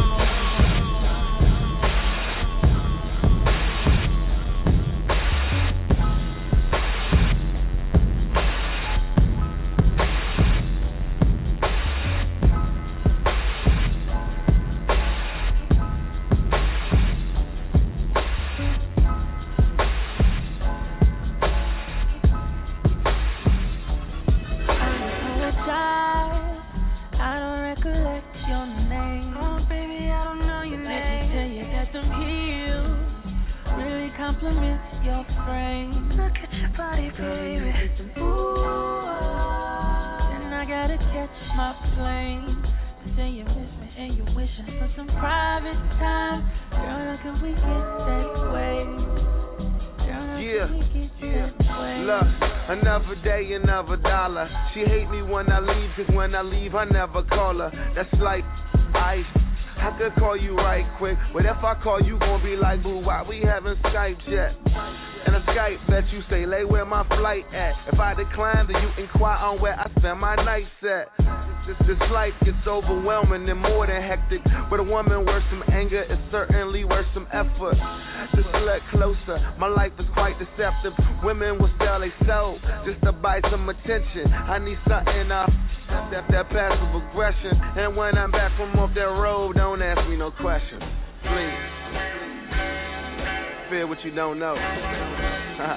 She hate me when I leave, cause when I leave I never call her. That's like ice. I could call you right quick, but if I call you gon' be like, boo, why we haven't Skyped yet? And a Skype that you say, lay where my flight at. If I decline, then you inquire on where I spend my nights at. This, this life gets overwhelming and more than hectic. With a woman worth some anger, it's certainly worth some effort. Just a little closer, my life is quite deceptive. Women will sell they soul just to buy some attention. I need something uh, that, that passive aggression. And when I'm back from off that road, don't ask me no questions, please. Fear what you don't know. I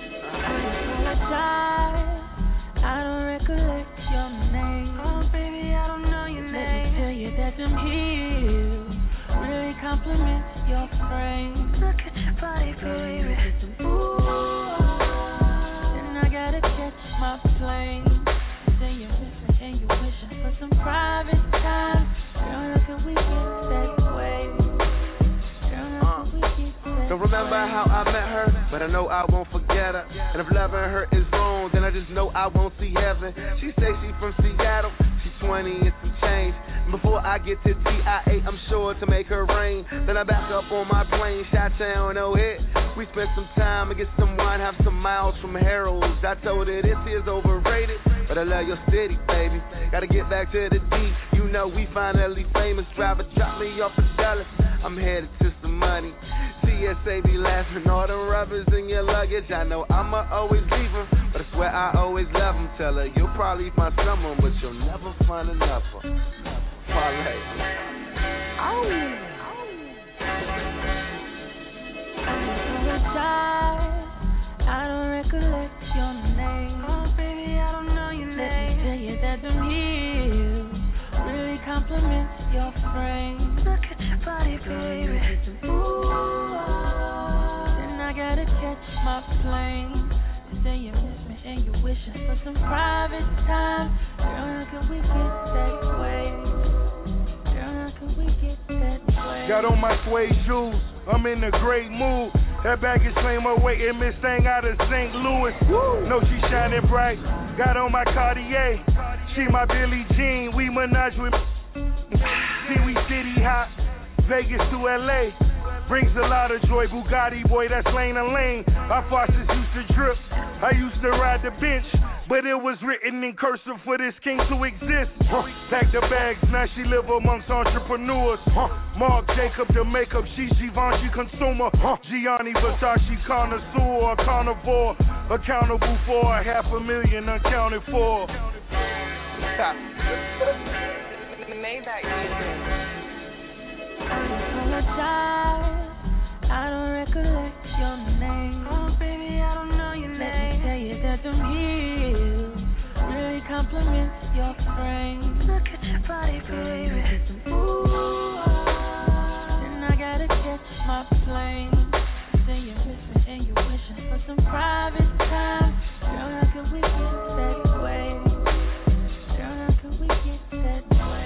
don't recollect your name. Oh, baby, I don't know your name. Let me tell you that them heels really compliment your frame. Look at your body, baby. Ooh. I won't forget her. And if loving her is wrong, then I just know I won't see heaven. She say she from Seattle, she's twenty and some change. And before I get to T I A, I'm sure to make her rain. Then I back up on my plane, Chi-Town, no hit. We spent some time and get some wine, have some miles from Harold's. I told her this is overrated, but I love your city, baby. Gotta get back to the D. You know we finally famous. Driver drop me off a Dallas. I'm headed to some money. T S A be laughing, all the rubbers in your luggage. I know I'ma always leave them, but I swear I always love them. Tell her you'll probably find someone, but you'll never find enough of them. Parlay. Oh. I don't recollect your name. Oh, baby, I don't know your Let name. Let me tell you that them heels really compliments your frame. Look at your body, baby. Ooh, then I gotta catch my plane. You say you miss me and you're wishing for some private time. Girl, how can we get that way? Girl, how can we get that way? Got on my suede shoes, I'm in a great mood. That baggage claim her weight and Miss Thing out of Saint Louis. Woo. Know she shining bright. Got on my Cartier. She my Billie Jean. We menage with see we city hop. Vegas to L A. Brings a lot of joy. Bugatti boy, that's lane to lane. Our faucets used to drip. I used to ride the bench, but it was written in cursive for this king to exist. Huh. Pack the bags, now she live amongst entrepreneurs. Huh. Marc Jacob, the makeup, she Givenchy consumer. Huh. Gianni Versace connoisseur, a carnivore, accountable for a half a million uncounted for. You made that music. Apologize, I don't recollect your name. Oh, baby, I don't know your Let name. Let me tell you that them heels really compliments your frame. Look at your body, baby. Ooh, then I gotta catch my plane. Say you're missing and you're wishing for some private time. Girl, how can we get that way? Girl, how can we get that way?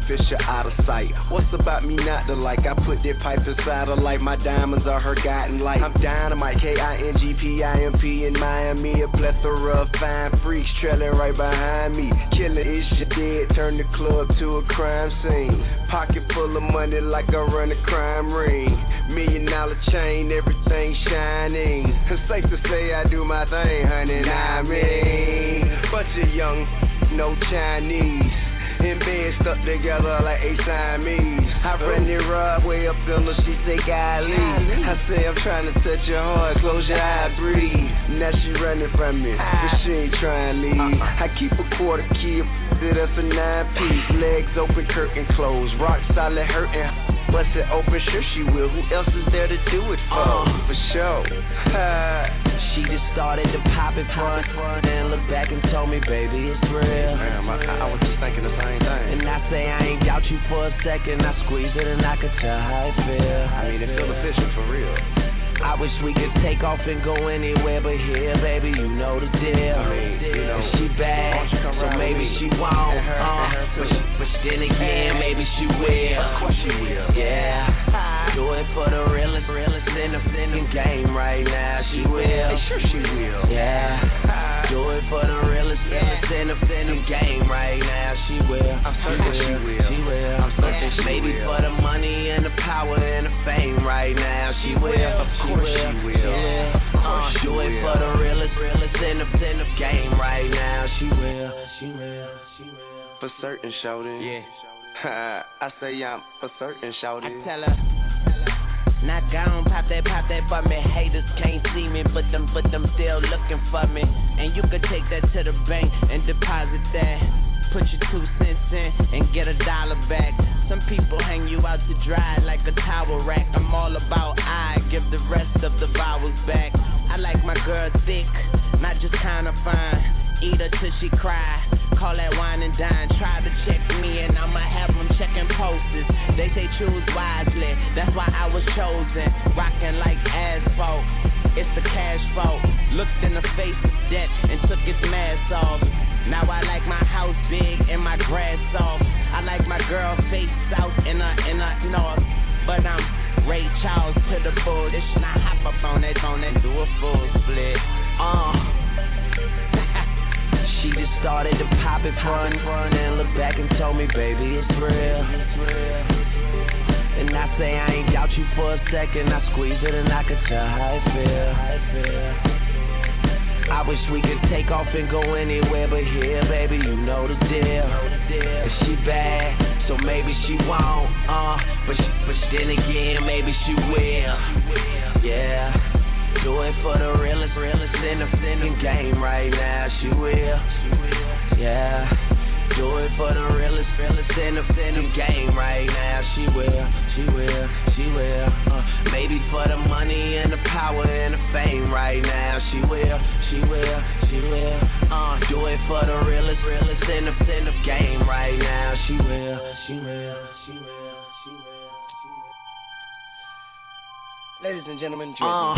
Fisher out of sight. What's about me not to like? I put that pipe inside her like my diamonds are her guiding light. I'm dynamite, K I N G P I M P in Miami. A plethora of fine freaks trailing right behind me. Killing is your dead, turn the club to a crime scene. Pocket full of money like I run a crime ring. Million dollar chain, everything shining. It's safe to say I do my thing, honey. I mean, bunch of young, no Chinese. In bed stuck together like eight Siamese. I ran it right way up in her, she say golly. I say I'm trying to touch your heart, close your eye, breathe. Now she running from me, but she ain't trying to leave. I keep a quarter key, that's a nine piece. Legs open, curtain closed, rock solid hurting. Bust it open, sure she will. Who else is there to do it for? Uh, for sure. She just started to pop it front, and look back and told me, baby, it's real. Damn, I, I was just thinking the same thing. And I say I ain't doubt you for a second. I squeeze it and I could tell how it feel. I mean, it feel efficient for real. I wish we could take off and go anywhere but here, baby, you know the deal. I mean, you know, she bad, so maybe she won't. And her, uh, and her but, but then again, maybe she will. Of course she will. Yeah, do it for the realest, realest in the, in the game right now. She will. Sure she will. Yeah, do it for the realest, realest in the, in the game right now. She will. I'm certain she will. She will. I'm certain she will. Maybe for the money and the power and the fame right now. She will. Of course. She will. She will. Yeah. Uh, she do will. It for the realest, realest in the, in the game right now. She will. She will. She will. For certain, shouty. Yeah. I say I'm for certain, shouty. I tell her. Not gone, pop that, pop that for me. Haters can't see me, but them, but them still looking for me. And you could take that to the bank and deposit that. Put your two cents in and get a dollar back. Some people hang you out to dry like a towel rack. I'm all about I give the rest of the vowels back. I like my girl thick, not just kinda fine. Eat her till she cry. Call that wine and dine. Try to check me and I'ma have them checking posters. They say choose wisely, that's why I was chosen. Rocking like asphalt, it's the cash fault. Looked in the face of death and took its mask off. Now I like my house big and my grass soft. I like my girl face south and her, and her north. But I'm Ray Charles to the bullshit. Now hop up on that phone and do a full split. Uh She just started to pop it front, front and look back and told me, baby, it's real. And I say I ain't doubt you for a second. I squeeze it and I could tell how it feel. I wish we could take off and go anywhere but here, baby, you know the deal. Is she bad? So maybe she won't, uh, but, she, but then again, maybe she will. Yeah, do it for the realest, realest in the, in the game right now. She will. Yeah, do it for the realest, realest in the, in the game right now. She will. She will. She will. Uh, maybe for the money and the power and the fame right now. She will. She will, she will, uh, do it for the realest, realest in the, in the game right now. She will, she will, she will, she will, she will. Ladies and gentlemen, uh,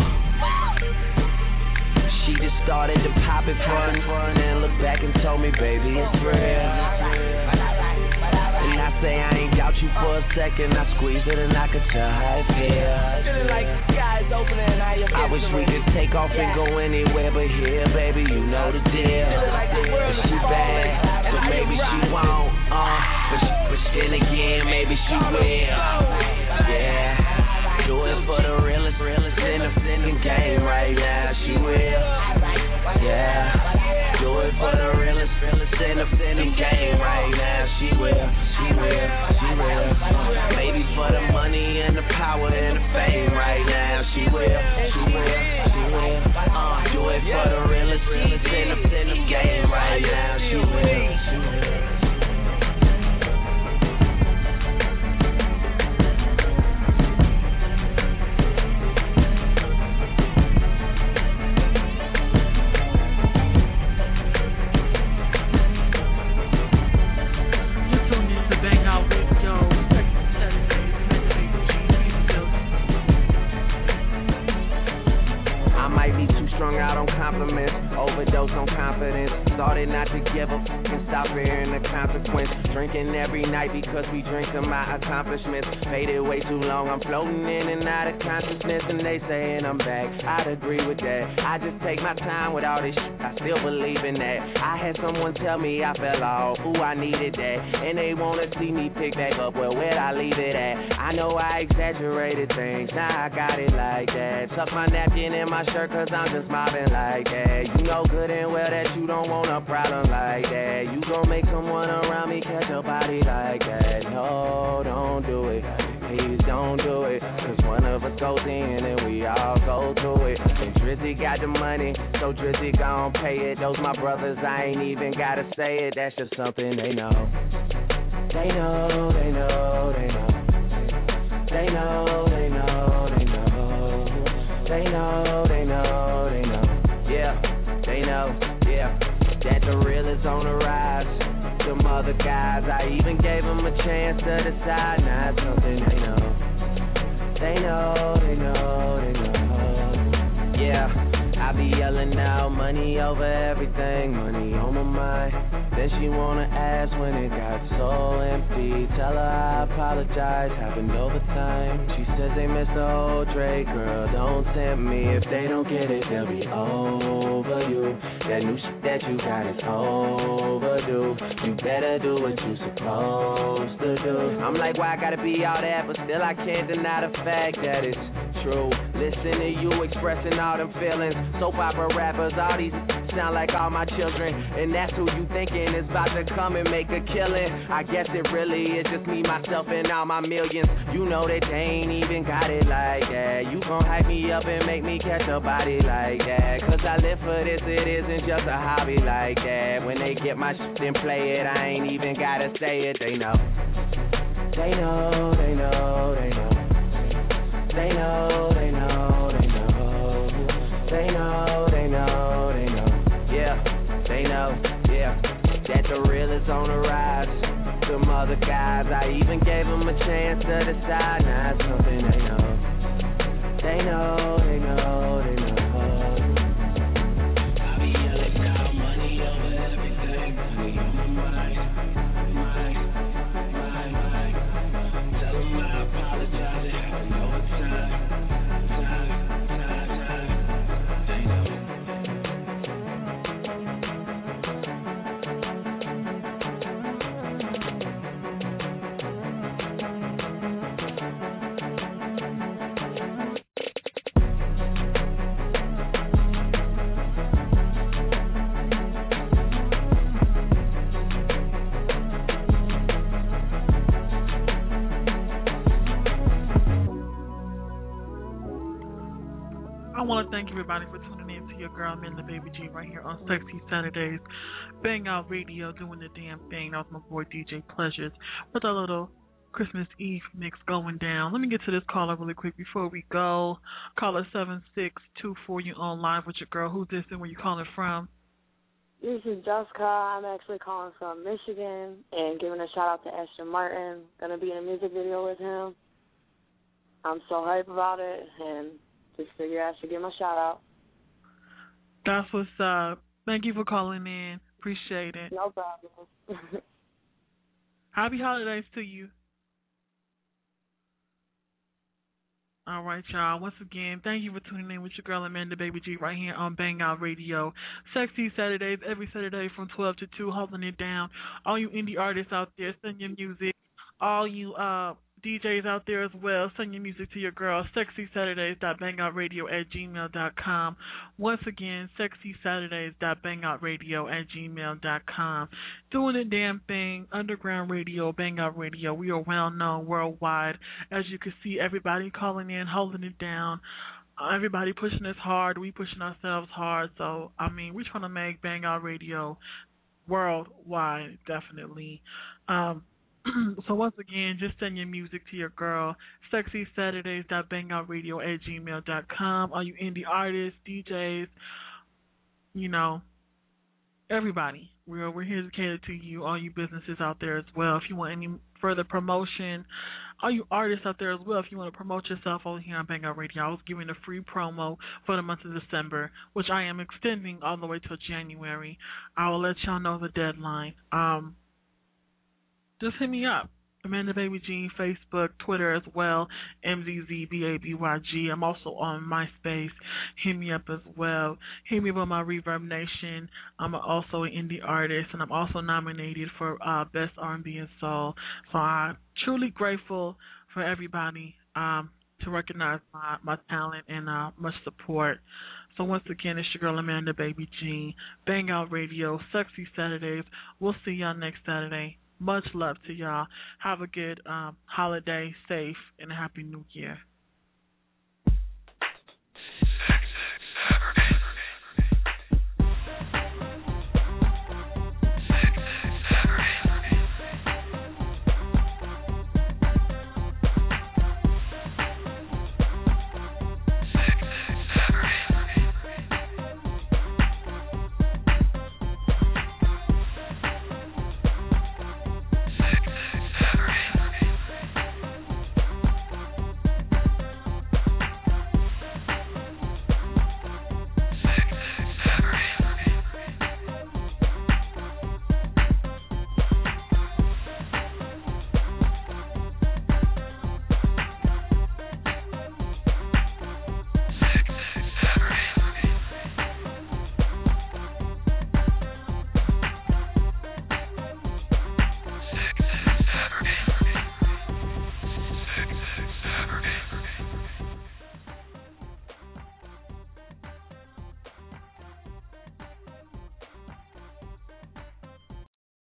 she just started to pop it front, front and look back and told me, baby, it's real. And I say I ain't doubt you for a second. I squeeze it and I could tell how it feels. Feeling like the sky's opening. I wish we could take off and go anywhere but here, baby, you know the deal. But she bad, so maybe she won't. Uh, but, she, but then again, maybe she will. Yeah, do it for the realest, realest in the, in the game right now. She will. Yeah, do it for the realest, realest in the, in the game right now. She will. She will, she will. Uh, maybe for the money and the power and the fame right now. She will, she will, she will. Uh, do it for the realest, realest in the, in the game right now. She will, she will. Out on compliments. Overdose on confidence. Started not to give a f and stop fearing the consequence. Drinking every night because we drink to my accomplishments. Faded way too long, I'm floating in and out of consciousness. And they saying I'm back, I'd agree with that. I just take my time with all this shit, I still believe in that. I had someone tell me I fell off, ooh, I needed that. And they wanna see me pick back up, well, where'd I leave it at? I know I exaggerated things, now I got it like that. Tuck my napkin in my shirt cause I'm just mobbing like that. You know good and well that you don't want a problem like that. You gon' make someone around me catch a body like that. No, don't do it, please don't do it. Cause one of us goes in and we all go through it. And Drizzy got the money, so Drizzy gon' pay it. Those my brothers, I ain't even gotta say it. That's just something they know. They know, they know, they know. They know, they know, they know. They know, they know, they know. Yeah, they know, yeah. That the real is on the rise. Some other guys, I even gave them a chance to decide. Now it's something they know. They know, they know, they know. Yeah. I be yelling out, money over everything, money on my mind. Then she wanna ask when it got so empty. Tell her I apologize, happened over time. She says they miss the old Drake, girl, don't tempt me. If they don't get it, they'll be over you. That new shit that you got is overdue. You better do what you supposed to do. I'm like, why I gotta be all that, but still I can't deny the fact that it's true. Listen to you expressing all them feelings. Soap opera rappers, all these sound like all my children. And that's who you thinking is about to come and make a killing. I guess it really is just me, myself, and all my millions. You know that they ain't even got it like that. You gon' hype me up and make me catch a body like that. Cause I live for this, it isn't just a hobby like that. When they get my shit and play it, I ain't even gotta say it. They know. They know, they know, they know. They know, they know, they know. They know, they know, they know. Yeah, they know, yeah. That the real is on the rise. Some other guys, I even gave them a chance to decide. Now it's something they know. They know, they know, they know. I be yelling out money over everything. Money on my mind, mind, mind, mind. Tell them I apologize, it happened over time. Time, time, time. They know. I want to thank everybody for tuning in to your girl, Amanda Baby G, right here on Sexy Saturdays, Bang Out Radio, doing the damn thing. That was my boy D J Pleasures with a little Christmas Eve mix going down. Let me get to this caller really quick before we go. Caller seven six two four, you on live with your girl. Who's this and where you calling from? This is Jessica. I'm actually calling from Michigan and giving a shout out to Ashton Martin. Gonna be in a music video with him. I'm so hype about it and just figured I should give him a shout out. That's what's up. Thank you for calling in. Appreciate it. No problem. Happy holidays to you. All right, y'all. Once again, thank you for tuning in with your girl Amanda Baby G right here on Bang Out Radio. Sexy Saturdays, every Saturday from twelve to two, holding it down. All you indie artists out there, send your music. All you uh D Js out there as well, send your music to your girl, sexy saturdays dot bang out radio at gmail dot com. Once again, sexy saturdays dot bang out radio at gmail dot com. Doing the damn thing, underground radio, Bang Out Radio. We are well known worldwide. As you can see, everybody calling in, holding it down. Everybody pushing us hard. We pushing ourselves hard. So, I mean, we're trying to make Bang Out Radio worldwide, definitely. Um, So once again, just send your music to your girl, sexy saturdays dot bang out radio at gmail dot com. All you indie artists, D Js, you know, everybody. We're we're here to cater to you, all you businesses out there as well. If you want any further promotion, all you artists out there as well, if you want to promote yourself over here on Bang Out Radio, I was giving a free promo for the month of December, which I am extending all the way till January. I will let y'all know the deadline. Um, just hit me up. Amanda Baby G, Facebook, Twitter as well, M Z Z B A B Y G. I'm also on MySpace. Hit me up as well. Hit me up on my Reverb Nation. I'm also an indie artist, and I'm also nominated for uh, Best R and B and Soul. So I'm truly grateful for everybody um, to recognize my, my talent and uh, much support. So once again, it's your girl Amanda Baby G. Bang Out Radio, Sexy Saturdays. We'll see y'all next Saturday. Much love to y'all. Have a good um, holiday, safe, and a happy new year.